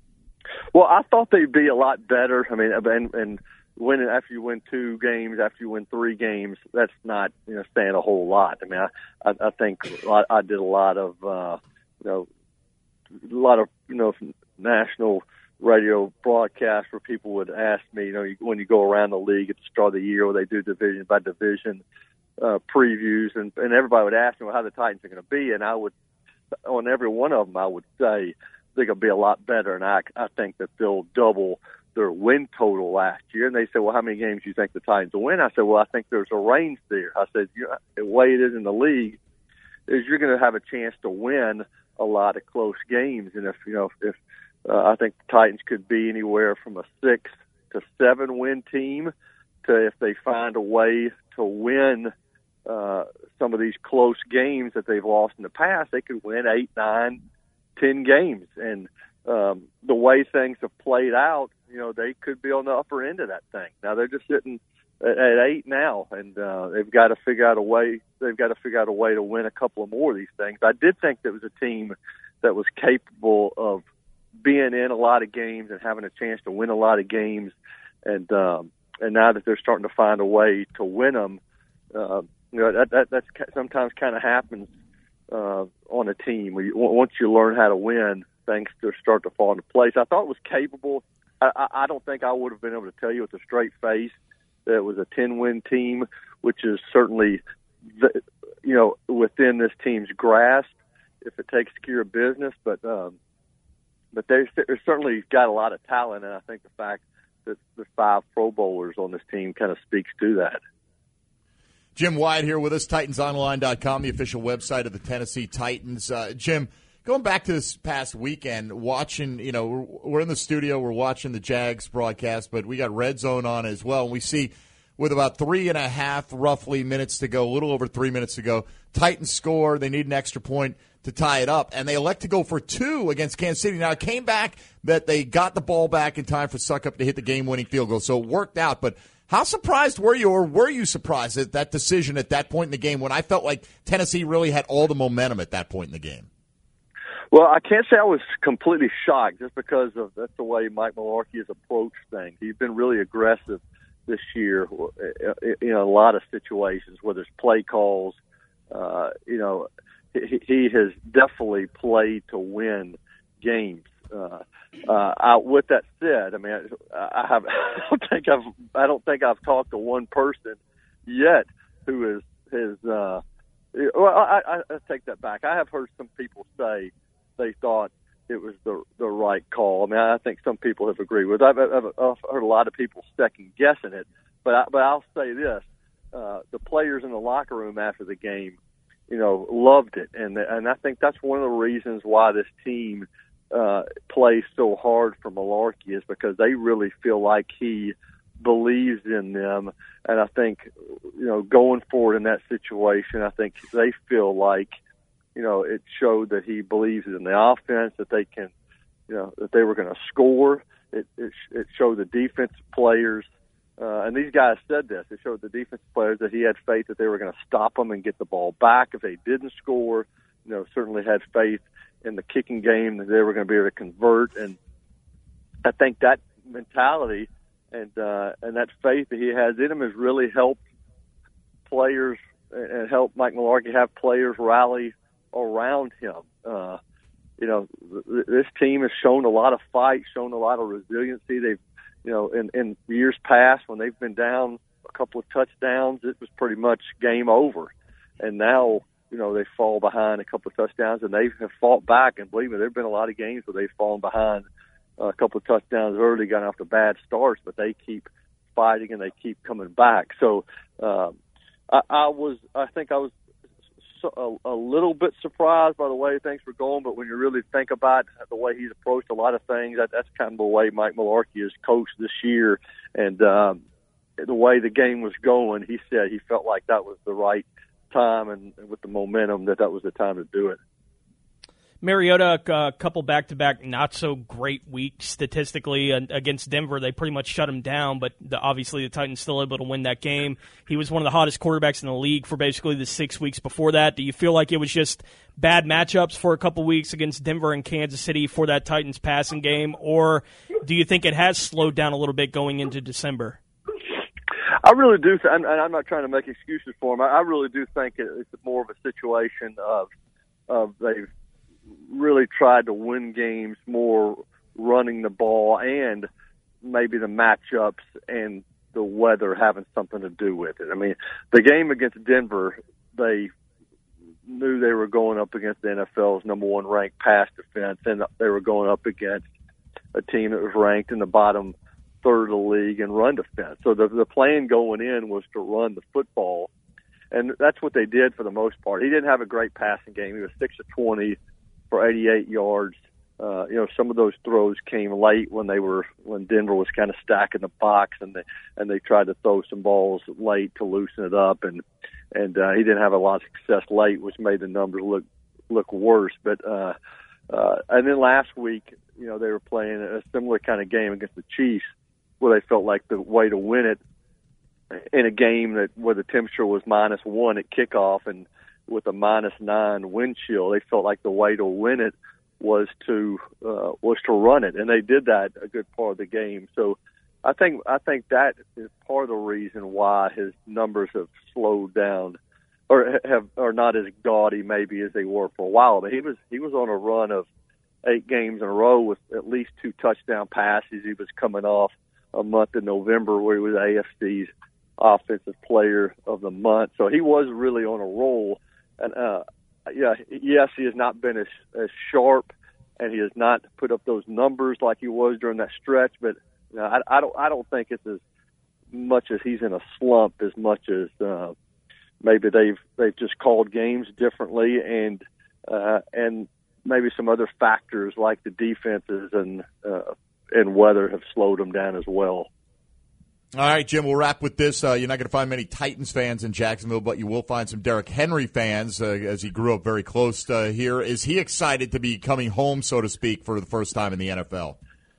Well, I thought they'd be a lot better. I mean, and, and winning after you win two games, after you win three games, that's not you know saying a whole lot. I mean, I I, I think I, I did a lot of uh, you know a lot of you know. national radio broadcast where people would ask me, you know, when you go around the league at the start of the year where they do division by division uh, previews, and, and everybody would ask me well, how the Titans are going to be, and I would, on every one of them, I would say they're going to be a lot better, and I, I think that they'll double their win total last year. And they said, well, how many games do you think the Titans will win? I said, well, I think there's a range there. I said, you know, the way it is in the league is you're going to have a chance to win a lot of close games, and if, you know, if Uh, I think the Titans could be anywhere from a six to seven win team to if they find a way to win uh, some of these close games that they've lost in the past, they could win eight, nine, ten games. And um, the way things have played out, you know, they could be on the upper end of that thing. Now they're just sitting at, at eight now, and uh, they've got to figure out a way. They've got to figure out a way to win a couple of more of these things. I did think there was a team that was capable of being in a lot of games and having a chance to win a lot of games, and um, and now that they're starting to find a way to win them, uh, you know that, that that's sometimes kind of happens uh, on a team. Where you, once you learn how to win, things just start to fall into place. I thought it was capable. I, I don't think I would have been able to tell you with a straight face that it was a ten-win team, which is certainly the, you know within this team's grasp if it takes care of business, but. Um, But they've, they've certainly got a lot of talent, and I think the fact the, the five Pro Bowlers on this team kind of speaks to that. Jim Wyatt here with us, Titans Online dot com, the official website of the Tennessee Titans. Uh, Jim, going back to this past weekend, watching, you know, we're, we're in the studio, we're watching the Jags broadcast, but we got Red Zone on as well, and we see with about three and a half roughly minutes to go, a little over three minutes to go, Titans score, they need an extra point to tie it up, and they elect to go for two against Kansas City. Now, it came back that they got the ball back in time for Suckup to hit the game-winning field goal, so it worked out, but how surprised were you, or were you surprised at that decision at that point in the game when I felt like Tennessee really had all the momentum at that point in the game? Well, I can't say I was completely shocked just because of that's the way Mike Mularkey has approached things. He's been really aggressive this year in a lot of situations, whether it's play calls. Uh, you know, he, he has definitely played to win games. Uh, uh, I, with that said, I mean, I, I have I don't think I've I don't think I've talked to one person yet who is has. Uh, well, I, I, I take that back. I have heard some people say they thought it was the the right call. I mean, I think some people have agreed with it. I've, I've, I've heard a lot of people second guessing it, but I, but I'll say this: uh, the players in the locker room after the game, you know, loved it, and and I think that's one of the reasons why this team uh, plays so hard for Mularkey is because they really feel like he believes in them, and I think, you know, going forward in that situation, I think they feel like, you know, it showed that he believes in the offense, that they can, you know, that they were going to score. It, it it showed the defensive players, uh, and these guys said this. It showed the defensive players that he had faith that they were going to stop them and get the ball back if they didn't score. You know, certainly had faith in the kicking game that they were going to be able to convert, and I think that mentality and uh, and that faith that he has in him has really helped players and helped Mike Mularkey have players rally around him. Uh, you know, th- this team has shown a lot of fight, shown a lot of resiliency. They've, you know, in, in years past when they've been down a couple of touchdowns, it was pretty much game over. And now, you know, they fall behind a couple of touchdowns, and they have fought back. And believe me, there have been a lot of games where they've fallen behind a couple of touchdowns early, got off to bad starts, but they keep fighting and they keep coming back. So um, I, I was, I think I was a, a little bit surprised by the way things were going, but when you really think about the way he's approached a lot of things, that, that's kind of the way Mike Mularkey has coached this year. And um, the way the game was going, he said he felt like that was the right time, and, and with the momentum that that was the time to do it. Mariota, a couple back-to-back not-so-great weeks statistically against Denver. They pretty much shut him down, but the, obviously the Titans still able to win that game. He was one of the hottest quarterbacks in the league for basically the six weeks before that. Do you feel like it was just bad matchups for a couple weeks against Denver and Kansas City for that Titans passing game, or do you think it has slowed down a little bit going into December? I really do, and I'm not trying to make excuses for him. I really do think it's more of a situation of of they've really tried to win games more running the ball, and maybe the matchups and the weather having something to do with it. I mean, the game against Denver, they knew they were going up against the N F L's number one ranked pass defense, and they were going up against a team that was ranked in the bottom third of the league in run defense. So the, the plan going in was to run the football, and that's what they did for the most part. He didn't have a great passing game. He was six of twenty for eighty-eight yards. Uh, you know, some of those throws came late when they were when Denver was kind of stacking the box, and they and they tried to throw some balls late to loosen it up, and and uh, he didn't have a lot of success late, which made the numbers look look worse. But uh, uh, and then last week, you know, they were playing a similar kind of game against the Chiefs, where they felt like the way to win it in a game that where the temperature was minus one at kickoff and with a minus nine wind chill, they felt like the way to win it was to uh, was to run it, and they did that a good part of the game. So I think I think that is part of the reason why his numbers have slowed down, or have are not as gaudy maybe as they were for a while. But he was he was on a run of eight games in a row with at least two touchdown passes. He was coming off a month in November where he was A F C's Offensive Player of the Month. So he was really on a roll. And, uh, yeah, yes, he has not been as, as sharp, and he has not put up those numbers like he was during that stretch, but You know, I, I don't I don't think it's as much as he's in a slump as much as uh, maybe they've they've just called games differently, and uh, and maybe some other factors like the defenses and uh, and weather have slowed them down as well. All right, Jim, we'll wrap with this. Uh, you're not going to find many Titans fans in Jacksonville, but you will find some Derrick Henry fans, uh, as he grew up very close uh, here. Is he excited to be coming home, so to speak, for the first time in the N F L?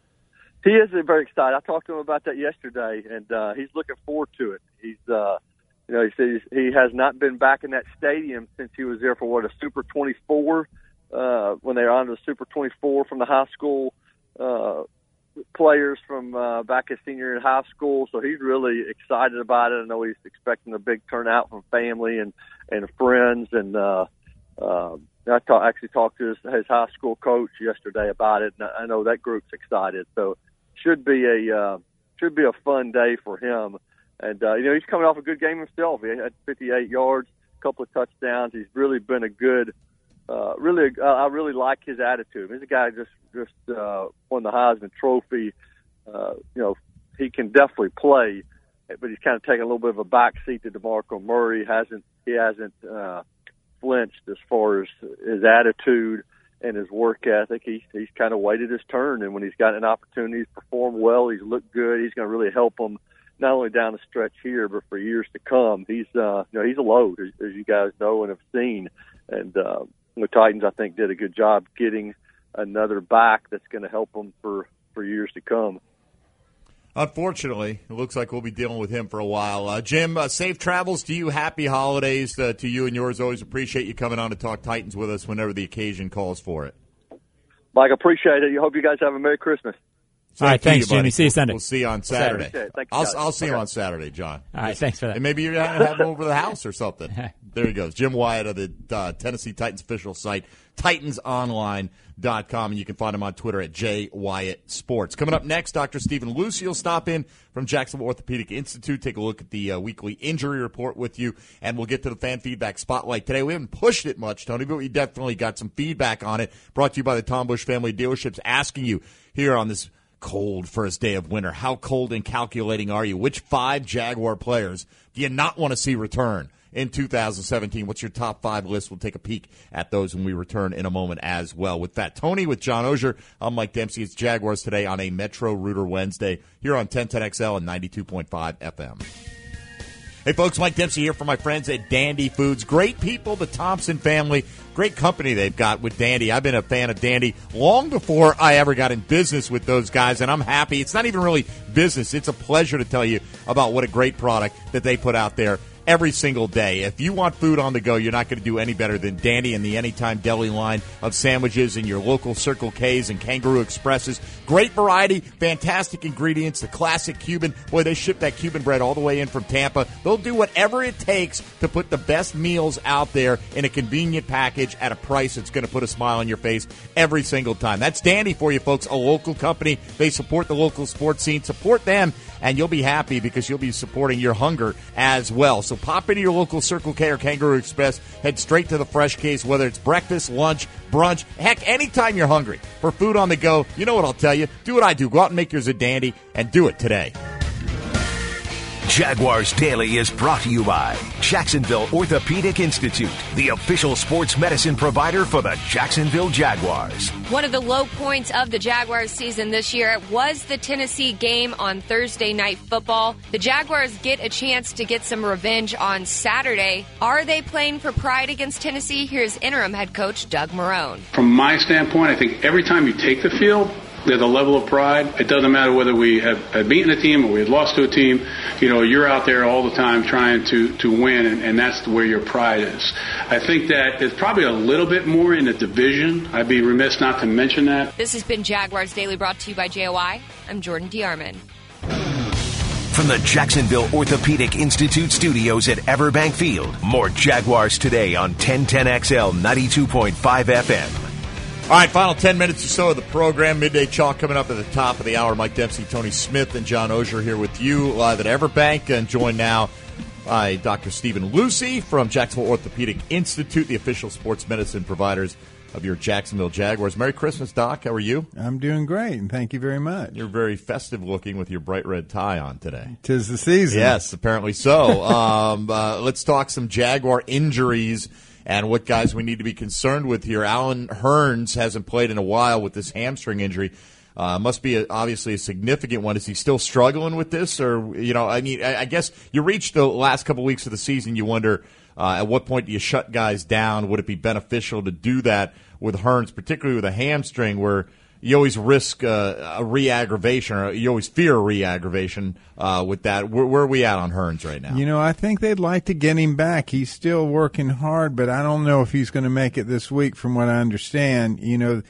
He is very excited. I talked to him about that yesterday, and uh, he's looking forward to it. He's, uh, you know, he says he has not been back in that stadium since he was there for, what, a Super twenty-four, uh, when they were on the Super twenty-four from the high school uh players from uh, back his senior year in high school, so he's really excited about it. I know he's expecting a big turnout from family and, and friends, and uh, uh, I talk, actually talked to his, his high school coach yesterday about it, and I know that group's excited. So should be a uh, should be a fun day for him. And uh, you know, he's coming off a good game himself. He had fifty-eight yards, a couple of touchdowns. He's really been a good. Uh, really, uh, I really like his attitude. He's a guy who just just uh, won the Heisman Trophy. Uh, you know, he can definitely play, but he's kind of taking a little bit of a back seat to DeMarco Murray. He hasn't he hasn't uh, flinched as far as his attitude and his work ethic. He, he's kind of waited his turn, and when he's gotten an opportunity, he's performed well. He's looked good. He's going to really help him not only down the stretch here, but for years to come. He's uh, you know he's a load, as, as you guys know and have seen, and. Uh, The Titans, I think, did a good job getting another back that's going to help them for, for years to come. Unfortunately, it looks like we'll be dealing with him for a while. Uh, Jim, uh, safe travels to you. Happy holidays uh, to you and yours. Always appreciate you coming on to talk Titans with us whenever the occasion calls for it. Mike, I appreciate it. I hope you guys have a Merry Christmas. All right, thanks, you, Jimmy. See you Sunday. We'll see you on Saturday. Saturday. Thank you, I'll, guys. I'll see okay. you on Saturday, John. All right, thanks for that. And maybe you're going to have him over to the house or something. There he goes. Jim Wyatt of the uh, Tennessee Titans official site, Titans Online dot com, and you can find him on Twitter at J Wyatt Sports. Coming up next, Doctor Stephen Lucy will stop in from Jacksonville Orthopedic Institute, take a look at the uh, weekly injury report with you, and we'll get to the fan feedback spotlight today. We haven't pushed it much, Tony, but we definitely got some feedback on it, brought to you by the Tom Bush Family Dealerships, asking you here on this cold first day of winter, how cold and calculating are you? Which five Jaguar players do you not want to see return in two thousand seventeen? What's your top five list? We'll take a peek at those when we return in a moment as well. With that, Tony with John Ogier, I'm Mike Dempsey. It's Jaguars Today on a Metro Rooter Wednesday here on ten ten X L and ninety-two point five F M. Hey, folks, Mike Dempsey here for my friends at Dandy Foods. Great people, the Thompson family. Great company they've got with Dandy. I've been a fan of Dandy long before I ever got in business with those guys, and I'm happy. It's not even really business. It's a pleasure to tell you about what a great product that they put out there every single day. If you want food on the go, you're not going to do any better than Dandy and the Anytime Deli line of sandwiches and your local Circle K's and Kangaroo Expresses. Great variety, fantastic ingredients, the classic Cuban. Boy, they ship that Cuban bread all the way in from Tampa. They'll do whatever it takes to put the best meals out there in a convenient package at a price that's going to put a smile on your face every single time. That's Dandy for you, folks, a local company. They support the local sports scene. Support them, and you'll be happy because you'll be supporting your hunger as well. So pop into your local Circle K or Kangaroo Express. Head straight to the fresh case, whether it's breakfast, lunch, brunch, heck, anytime you're hungry for food on the go. You know what I'll tell you. Do what I do. Go out and make yours a Dandy, and do it today. Jaguars Daily is brought to you by Jacksonville Orthopedic Institute, the official sports medicine provider for the Jacksonville Jaguars. One of the low points of the Jaguars season this year was the Tennessee game on Thursday Night Football. The Jaguars get a chance to get some revenge on Saturday. Are they playing for pride against Tennessee? Here's interim head coach Doug Marrone. From my standpoint, I think every time you take the field, there's a level of pride. It doesn't matter whether we have had beaten a team or we had lost to a team. You know, you're out there all the time trying to, to win, and, and that's where your pride is. I think that there's probably a little bit more in the division. I'd be remiss not to mention that. This has been Jaguars Daily, brought to you by J O I. I'm Jordan DeArmond. From the Jacksonville Orthopedic Institute studios at Everbank Field, more Jaguars Today on ten ten X L ninety-two point five F M. All right, final ten minutes or so of the program. Midday Chalk coming up at the top of the hour. Mike Dempsey, Tony Smith, and John Ogier here with you live at Everbank, and joined now by Doctor Stephen Lucy from Jacksonville Orthopedic Institute, the official sports medicine providers of your Jacksonville Jaguars. Merry Christmas, Doc. How are you? I'm doing great, and thank you very much. You're very festive looking with your bright red tie on today. 'Tis the season. Yes, apparently so. um, uh, let's talk some Jaguar injuries and what guys we need to be concerned with here. Allen Hurns hasn't played in a while with this hamstring injury. Uh, must be a, obviously a significant one. Is he still struggling with this, or you know? I mean, I, I guess you reach the last couple weeks of the season. You wonder uh, at what point do you shut guys down? Would it be beneficial to do that with Hurns, particularly with a hamstring, where you always risk uh, a re-aggravation, or you always fear a re-aggravation uh, with that? Where, where are we at on Hurns right now? You know, I think they'd like to get him back. He's still working hard, but I don't know if he's going to make it this week. From what I understand, you know.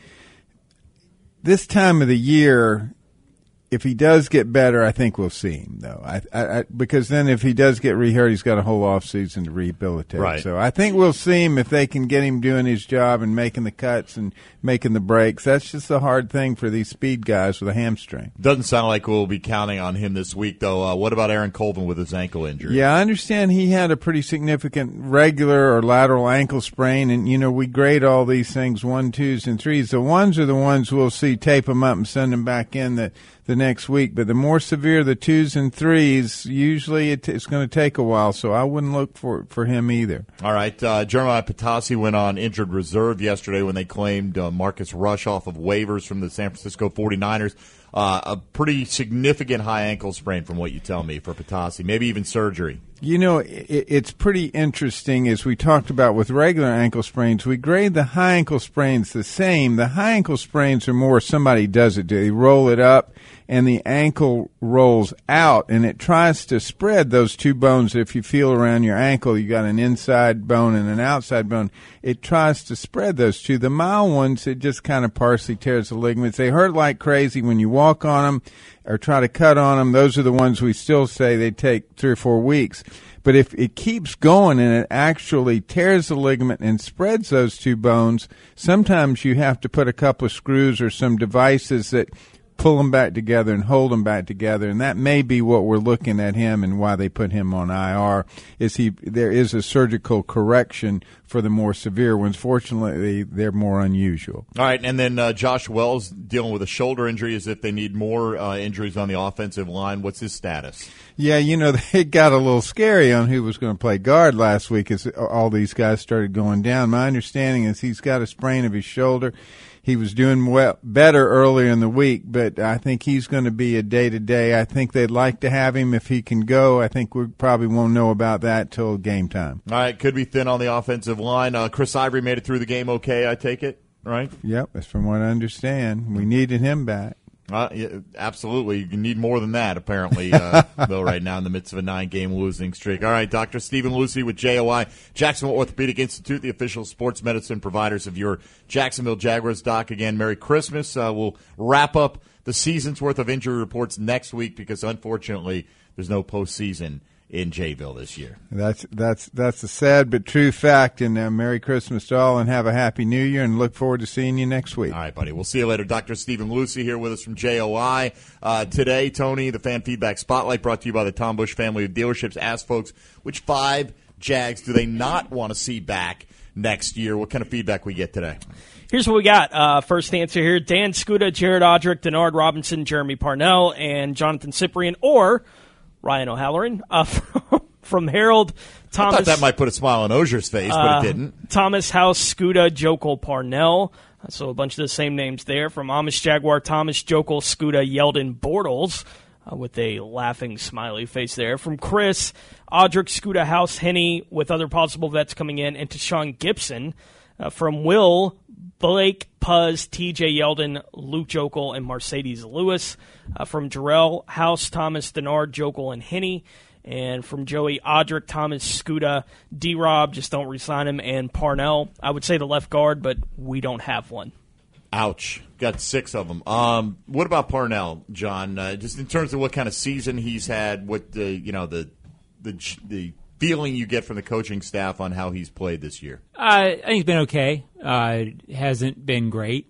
This time of the year, if he does get better, I think we'll see him, though. I, I, I, because then if he does get re-hurt, he's got a whole off season to rehabilitate. Right. So I think we'll see him if they can get him doing his job and making the cuts and making the breaks. That's just a hard thing for these speed guys with a hamstring. Doesn't sound like we'll be counting on him this week, though. Uh, what about Aaron Colvin with his ankle injury? Yeah, I understand he had a pretty significant regular or lateral ankle sprain, and, you know, we grade all these things one, twos, and threes. The ones are the ones we'll see tape them up and send them back in the, the next week. But the more severe the twos and threes, usually it, it's going to take a while, so I wouldn't look for for him either. All right. Uh, Jeremiah Patasi went on injured reserve yesterday when they claimed uh, Marcus Rush off of waivers from the San Francisco forty-niners. Uh, a pretty significant high ankle sprain from what you tell me for Patasi, maybe even surgery. You know, it, it's pretty interesting, as we talked about with regular ankle sprains. We grade the high ankle sprains the same. The high ankle sprains are more somebody does it. They roll it up, and the ankle rolls out, and it tries to spread those two bones. If you feel around your ankle, you got an inside bone and an outside bone. It tries to spread those two. The mild ones, it just kind of partially tears the ligaments. They hurt like crazy when you walk on them or try to cut on them. Those are the ones we still say they take three or four weeks. But if it keeps going and it actually tears the ligament and spreads those two bones, sometimes you have to put a couple of screws or some devices that pull them back together and hold them back together, and that may be what we're looking at him and why they put him on I R. Is he? There is a surgical correction for the more severe ones. Fortunately, they're more unusual. All right, and then uh, Josh Wells dealing with a shoulder injury as if they need more uh, injuries on the offensive line. What's his status? Yeah, you know, they got a little scary on who was going to play guard last week as all these guys started going down. My understanding is he's got a sprain of his shoulder. He was doing well, better earlier in the week, but I think he's going to be a day-to-day. I think they'd like to have him if he can go. I think we probably won't know about that till game time. All right, could be thin on the offensive line. Uh, Chris Ivory made it through the game okay, I take it, right? Yep, that's from what I understand. We needed him back. Uh, yeah, absolutely. You need more than that, apparently, uh, though, right now in the midst of a nine-game losing streak. All right, Doctor Stephen Lucy with J O I, Jacksonville Orthopedic Institute, the official sports medicine providers of your Jacksonville Jaguars. Doc, again, Merry Christmas. Uh, we'll wrap up the season's worth of injury reports next week because, unfortunately, there's no postseason in Jayville this year. That's that's that's a sad but true fact. And uh, Merry Christmas to all, and have a Happy New Year, and look forward to seeing you next week. All right, buddy. We'll see you later. Doctor Stephen Lucy here with us from J O I. Uh, today, Tony, the Fan Feedback Spotlight brought to you by the Tom Bush family of dealerships. Ask folks, which five Jags do they not want to see back next year? What kind of feedback we get today? Here's what we got. Uh, first answer here, Dan Skuta, Jared Odrick, Denard Robinson, Jeremy Parnell, and Jonathan Cyprien, or Ryan O'Halloran. Uh, from, from Harold, Thomas. I thought that might put a smile on Ozier's face, uh, but it didn't. Thomas House, Skuta, Jokel Parnell. Uh, so a bunch of the same names there. From Amish Jaguar, Thomas, Jokel, Skuta, Yeldon, Bortles, uh, with a laughing smiley face there. From Chris, Odrick, Skuta, House, Henney, with other possible vets coming in, and Tashawn Gibson. Uh, from Will, Blake, Puz, T J Yeldon, Luke Jokel, and Mercedes Lewis. Uh, from Jarrell, House, Thomas, Denard, Jokel, and Henney. And from Joey, Odrick, Thomas, Skuta, D-Rob, just don't re-sign him, and Parnell. I would say the left guard, but we don't have one. Ouch. Got six of them. Um, what about Parnell, John? Uh, just in terms of what kind of season he's had, what the, you know, the the the feeling you get from the coaching staff on how he's played this year. Uh, I think he's been okay. Uh, hasn't been great.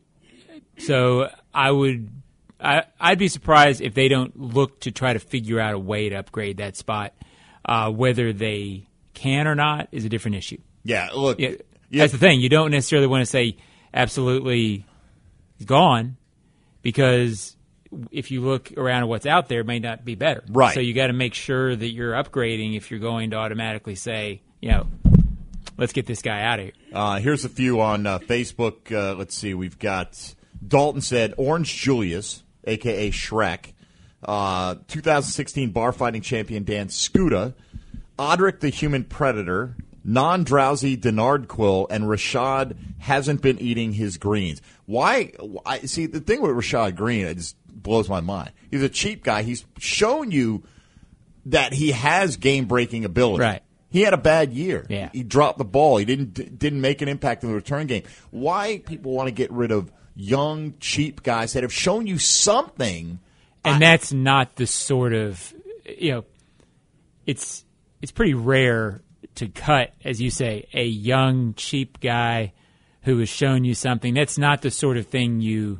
So I would, I, I'd be surprised if they don't look to try to figure out a way to upgrade that spot. Uh, whether they can or not is a different issue. Yeah, look. Yeah, yeah. That's the thing. You don't necessarily want to say, absolutely gone, because if you look around at what's out there, it may not be better. Right. So you got to make sure that you're upgrading if you're going to automatically say, you know, let's get this guy out of here. Uh, here's a few on uh, Facebook. Uh, let's see. We've got Dalton said Orange Julius, a k a. Shrek, uh, two thousand sixteen bar fighting champion Dan Skuta, Odric the Human Predator, non-drowsy Denard Quill, and Rashad hasn't been eating his greens. Why? I see, the thing with Rashad Green, it just blows my mind. He's a cheap guy. He's shown you that he has game-breaking ability. Right. He had a bad year. Yeah. He dropped the ball. He didn't didn't make an impact in the return game. Why people want to get rid of young, cheap guys that have shown you something? And I, that's not the sort of, you know, it's it's pretty rare to cut, as you say, a young, cheap guy who has shown you something. That's not the sort of thing you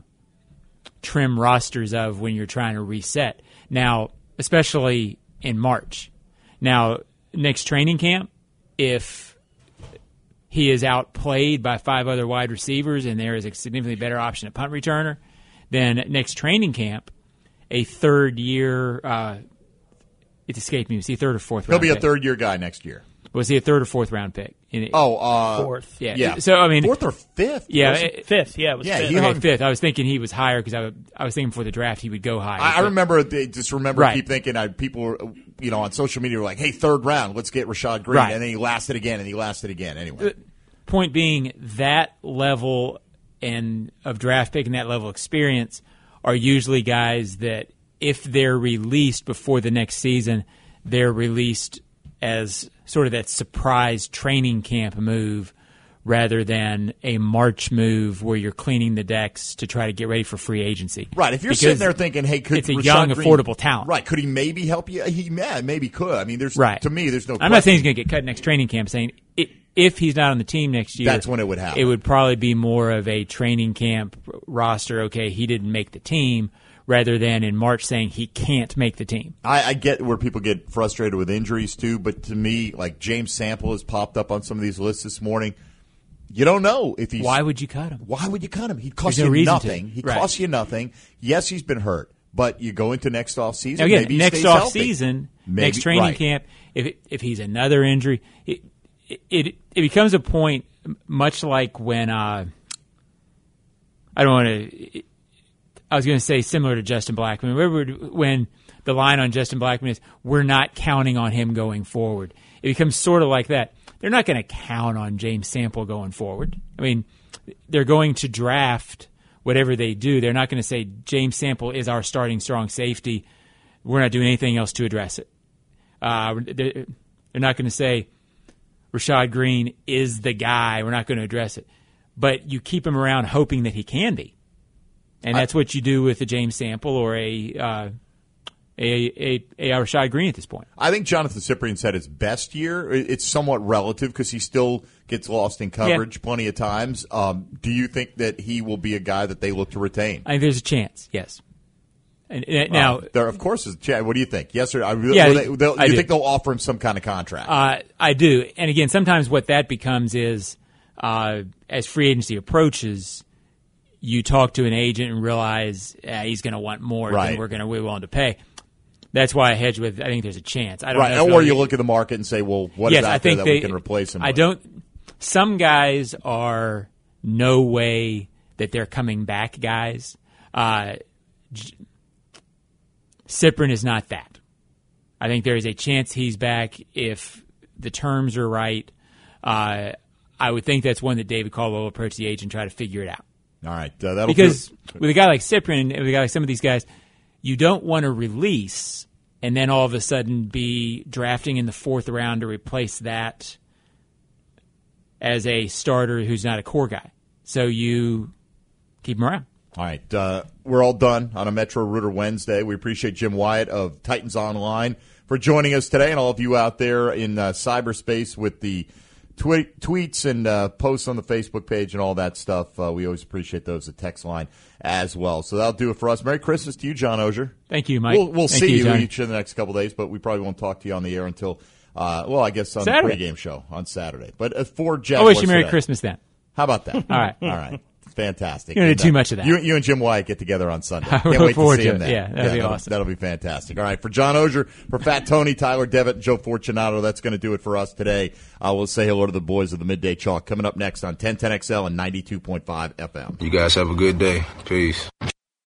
trim rosters of when you're trying to reset. Now, especially in March. Now, next training camp, if he is outplayed by five other wide receivers and there is a significantly better option at punt returner, then next training camp, a third year, uh, it escaped me, was he a third or fourth He'll round be a pick? third year guy next year. Was he a third or fourth round pick? In, Oh, uh, Fourth. yeah. yeah. So, I mean, Fourth or fifth? yeah, Was it? it- Fifth, yeah, it was Yeah, fifth. he okay, hung- fifth. I was thinking he was higher because I, would- I was thinking before the draft he would go higher. I, I but- remember, they just remember, Right. keep thinking, I, people, were, you know, on social media were like, hey, third round, let's get Rashad Green. Right. And then he lasted again, and he lasted again. Anyway. Point being, that level and of draft pick and that level of experience are usually guys that if they're released before the next season, they're released as sort of that surprise training camp move rather than a March move where you're cleaning the decks to try to get ready for free agency. Right. If you're Because sitting there thinking, hey, could it's a Rashad young, Green- affordable talent. Right. Could he maybe help you? He yeah, maybe could. I mean, there's Right. to me, there's no I'm not saying he's question. going to get cut next training camp. Saying i if he's not on the team next year, That's when it would happen. It would probably be more of a training camp roster. Okay, he didn't make the team, rather than in March saying he can't make the team. I, I get where people get frustrated with injuries too, but to me, like James Sample has popped up on some of these lists this morning. You don't know if he's. Why would you cut him? Why would you cut him? He costs There's no you reason to. nothing. He Right. costs you nothing. Yes, he's been hurt, but you go into next off season. Now again, maybe he next stays off healthy. season, Maybe- next training right. camp, if if he's another injury, it it it becomes a point much like when uh, I don't want to. I was going to say similar to Justin Blackman. Remember when the line on Justin Blackman is, "We're not counting on him going forward." It becomes sort of like that. They're not going to count on James Sample going forward. I mean, they're going to draft whatever they do. They're not going to say James Sample is our starting strong safety. We're not doing anything else to address it. Uh, they're they're not going to say Rashad Green is the guy. We're not going to address it. But you keep him around hoping that he can be. And that's what you do with a James Sample or a uh, a, a, a Rashad Green at this point. I think Jonathan Cyprian's had his best year. It's somewhat relative because he still gets lost in coverage Yeah. plenty of times. Um, do you think that he will be a guy that they look to retain? I think there's a chance, yes. And, and now, Uh, there, of course, is. Chad, what do you think? Yes or I, Yeah, will they, they'll, I you do. think they'll offer him some kind of contract? Uh, I do. And again, sometimes what that becomes is uh, as free agency approaches, you talk to an agent and realize uh, he's going to want more Right. than we're going to be willing to pay. That's why I hedge with. I think there's a chance. I don't right, know if or they'll- you look at the market and say, "Well, what is yes, out I there think that they, we can replace him?" I with? don't. Some guys are no way that they're coming back. Guys, uh, J- Cyprian is not that. I think there is a chance he's back if the terms are right. Uh, I would think that's one that David Caldwell will approach the agent and try to figure it out. All right, uh, that'll Because do- with a guy like Cyprian, with a guy like some of these guys, you don't want to release and then all of a sudden be drafting in the fourth round to replace that as a starter who's not a core guy. So you keep him around. All right, uh, we're all done on a Metro Rooter Wednesday. We appreciate Jim Wyatt of Titans Online for joining us today, and all of you out there in uh, cyberspace with the tweet, tweets and uh, posts on the Facebook page and all that stuff. Uh, we always appreciate those. The text line as well. So that'll do it for us. Merry Christmas to you, John Ogier. Thank you, Mike. We'll, we'll Thank see you, you, John. each in the next couple of days, but we probably won't talk to you on the air until, uh, well, I guess on Saturday. the pregame show on Saturday. But uh, for Jaguars I'll wish you Merry today. Christmas then. How about that? All right. All right. fantastic. You're going And, to do too uh, much of that. You, you and Jim Wyatt get together on Sunday. I Can't look wait to forward see to him it. there. Yeah, that'd be that'll, awesome. That'll be fantastic. All right, for John Ogier, for Fat Tony, Tyler Devitt, Joe Fortunato, that's going to do it for us today. Uh, we'll say hello to the boys of the Midday Chalk coming up next on ten ten X L and ninety-two point five F M. You guys have a good day. Peace.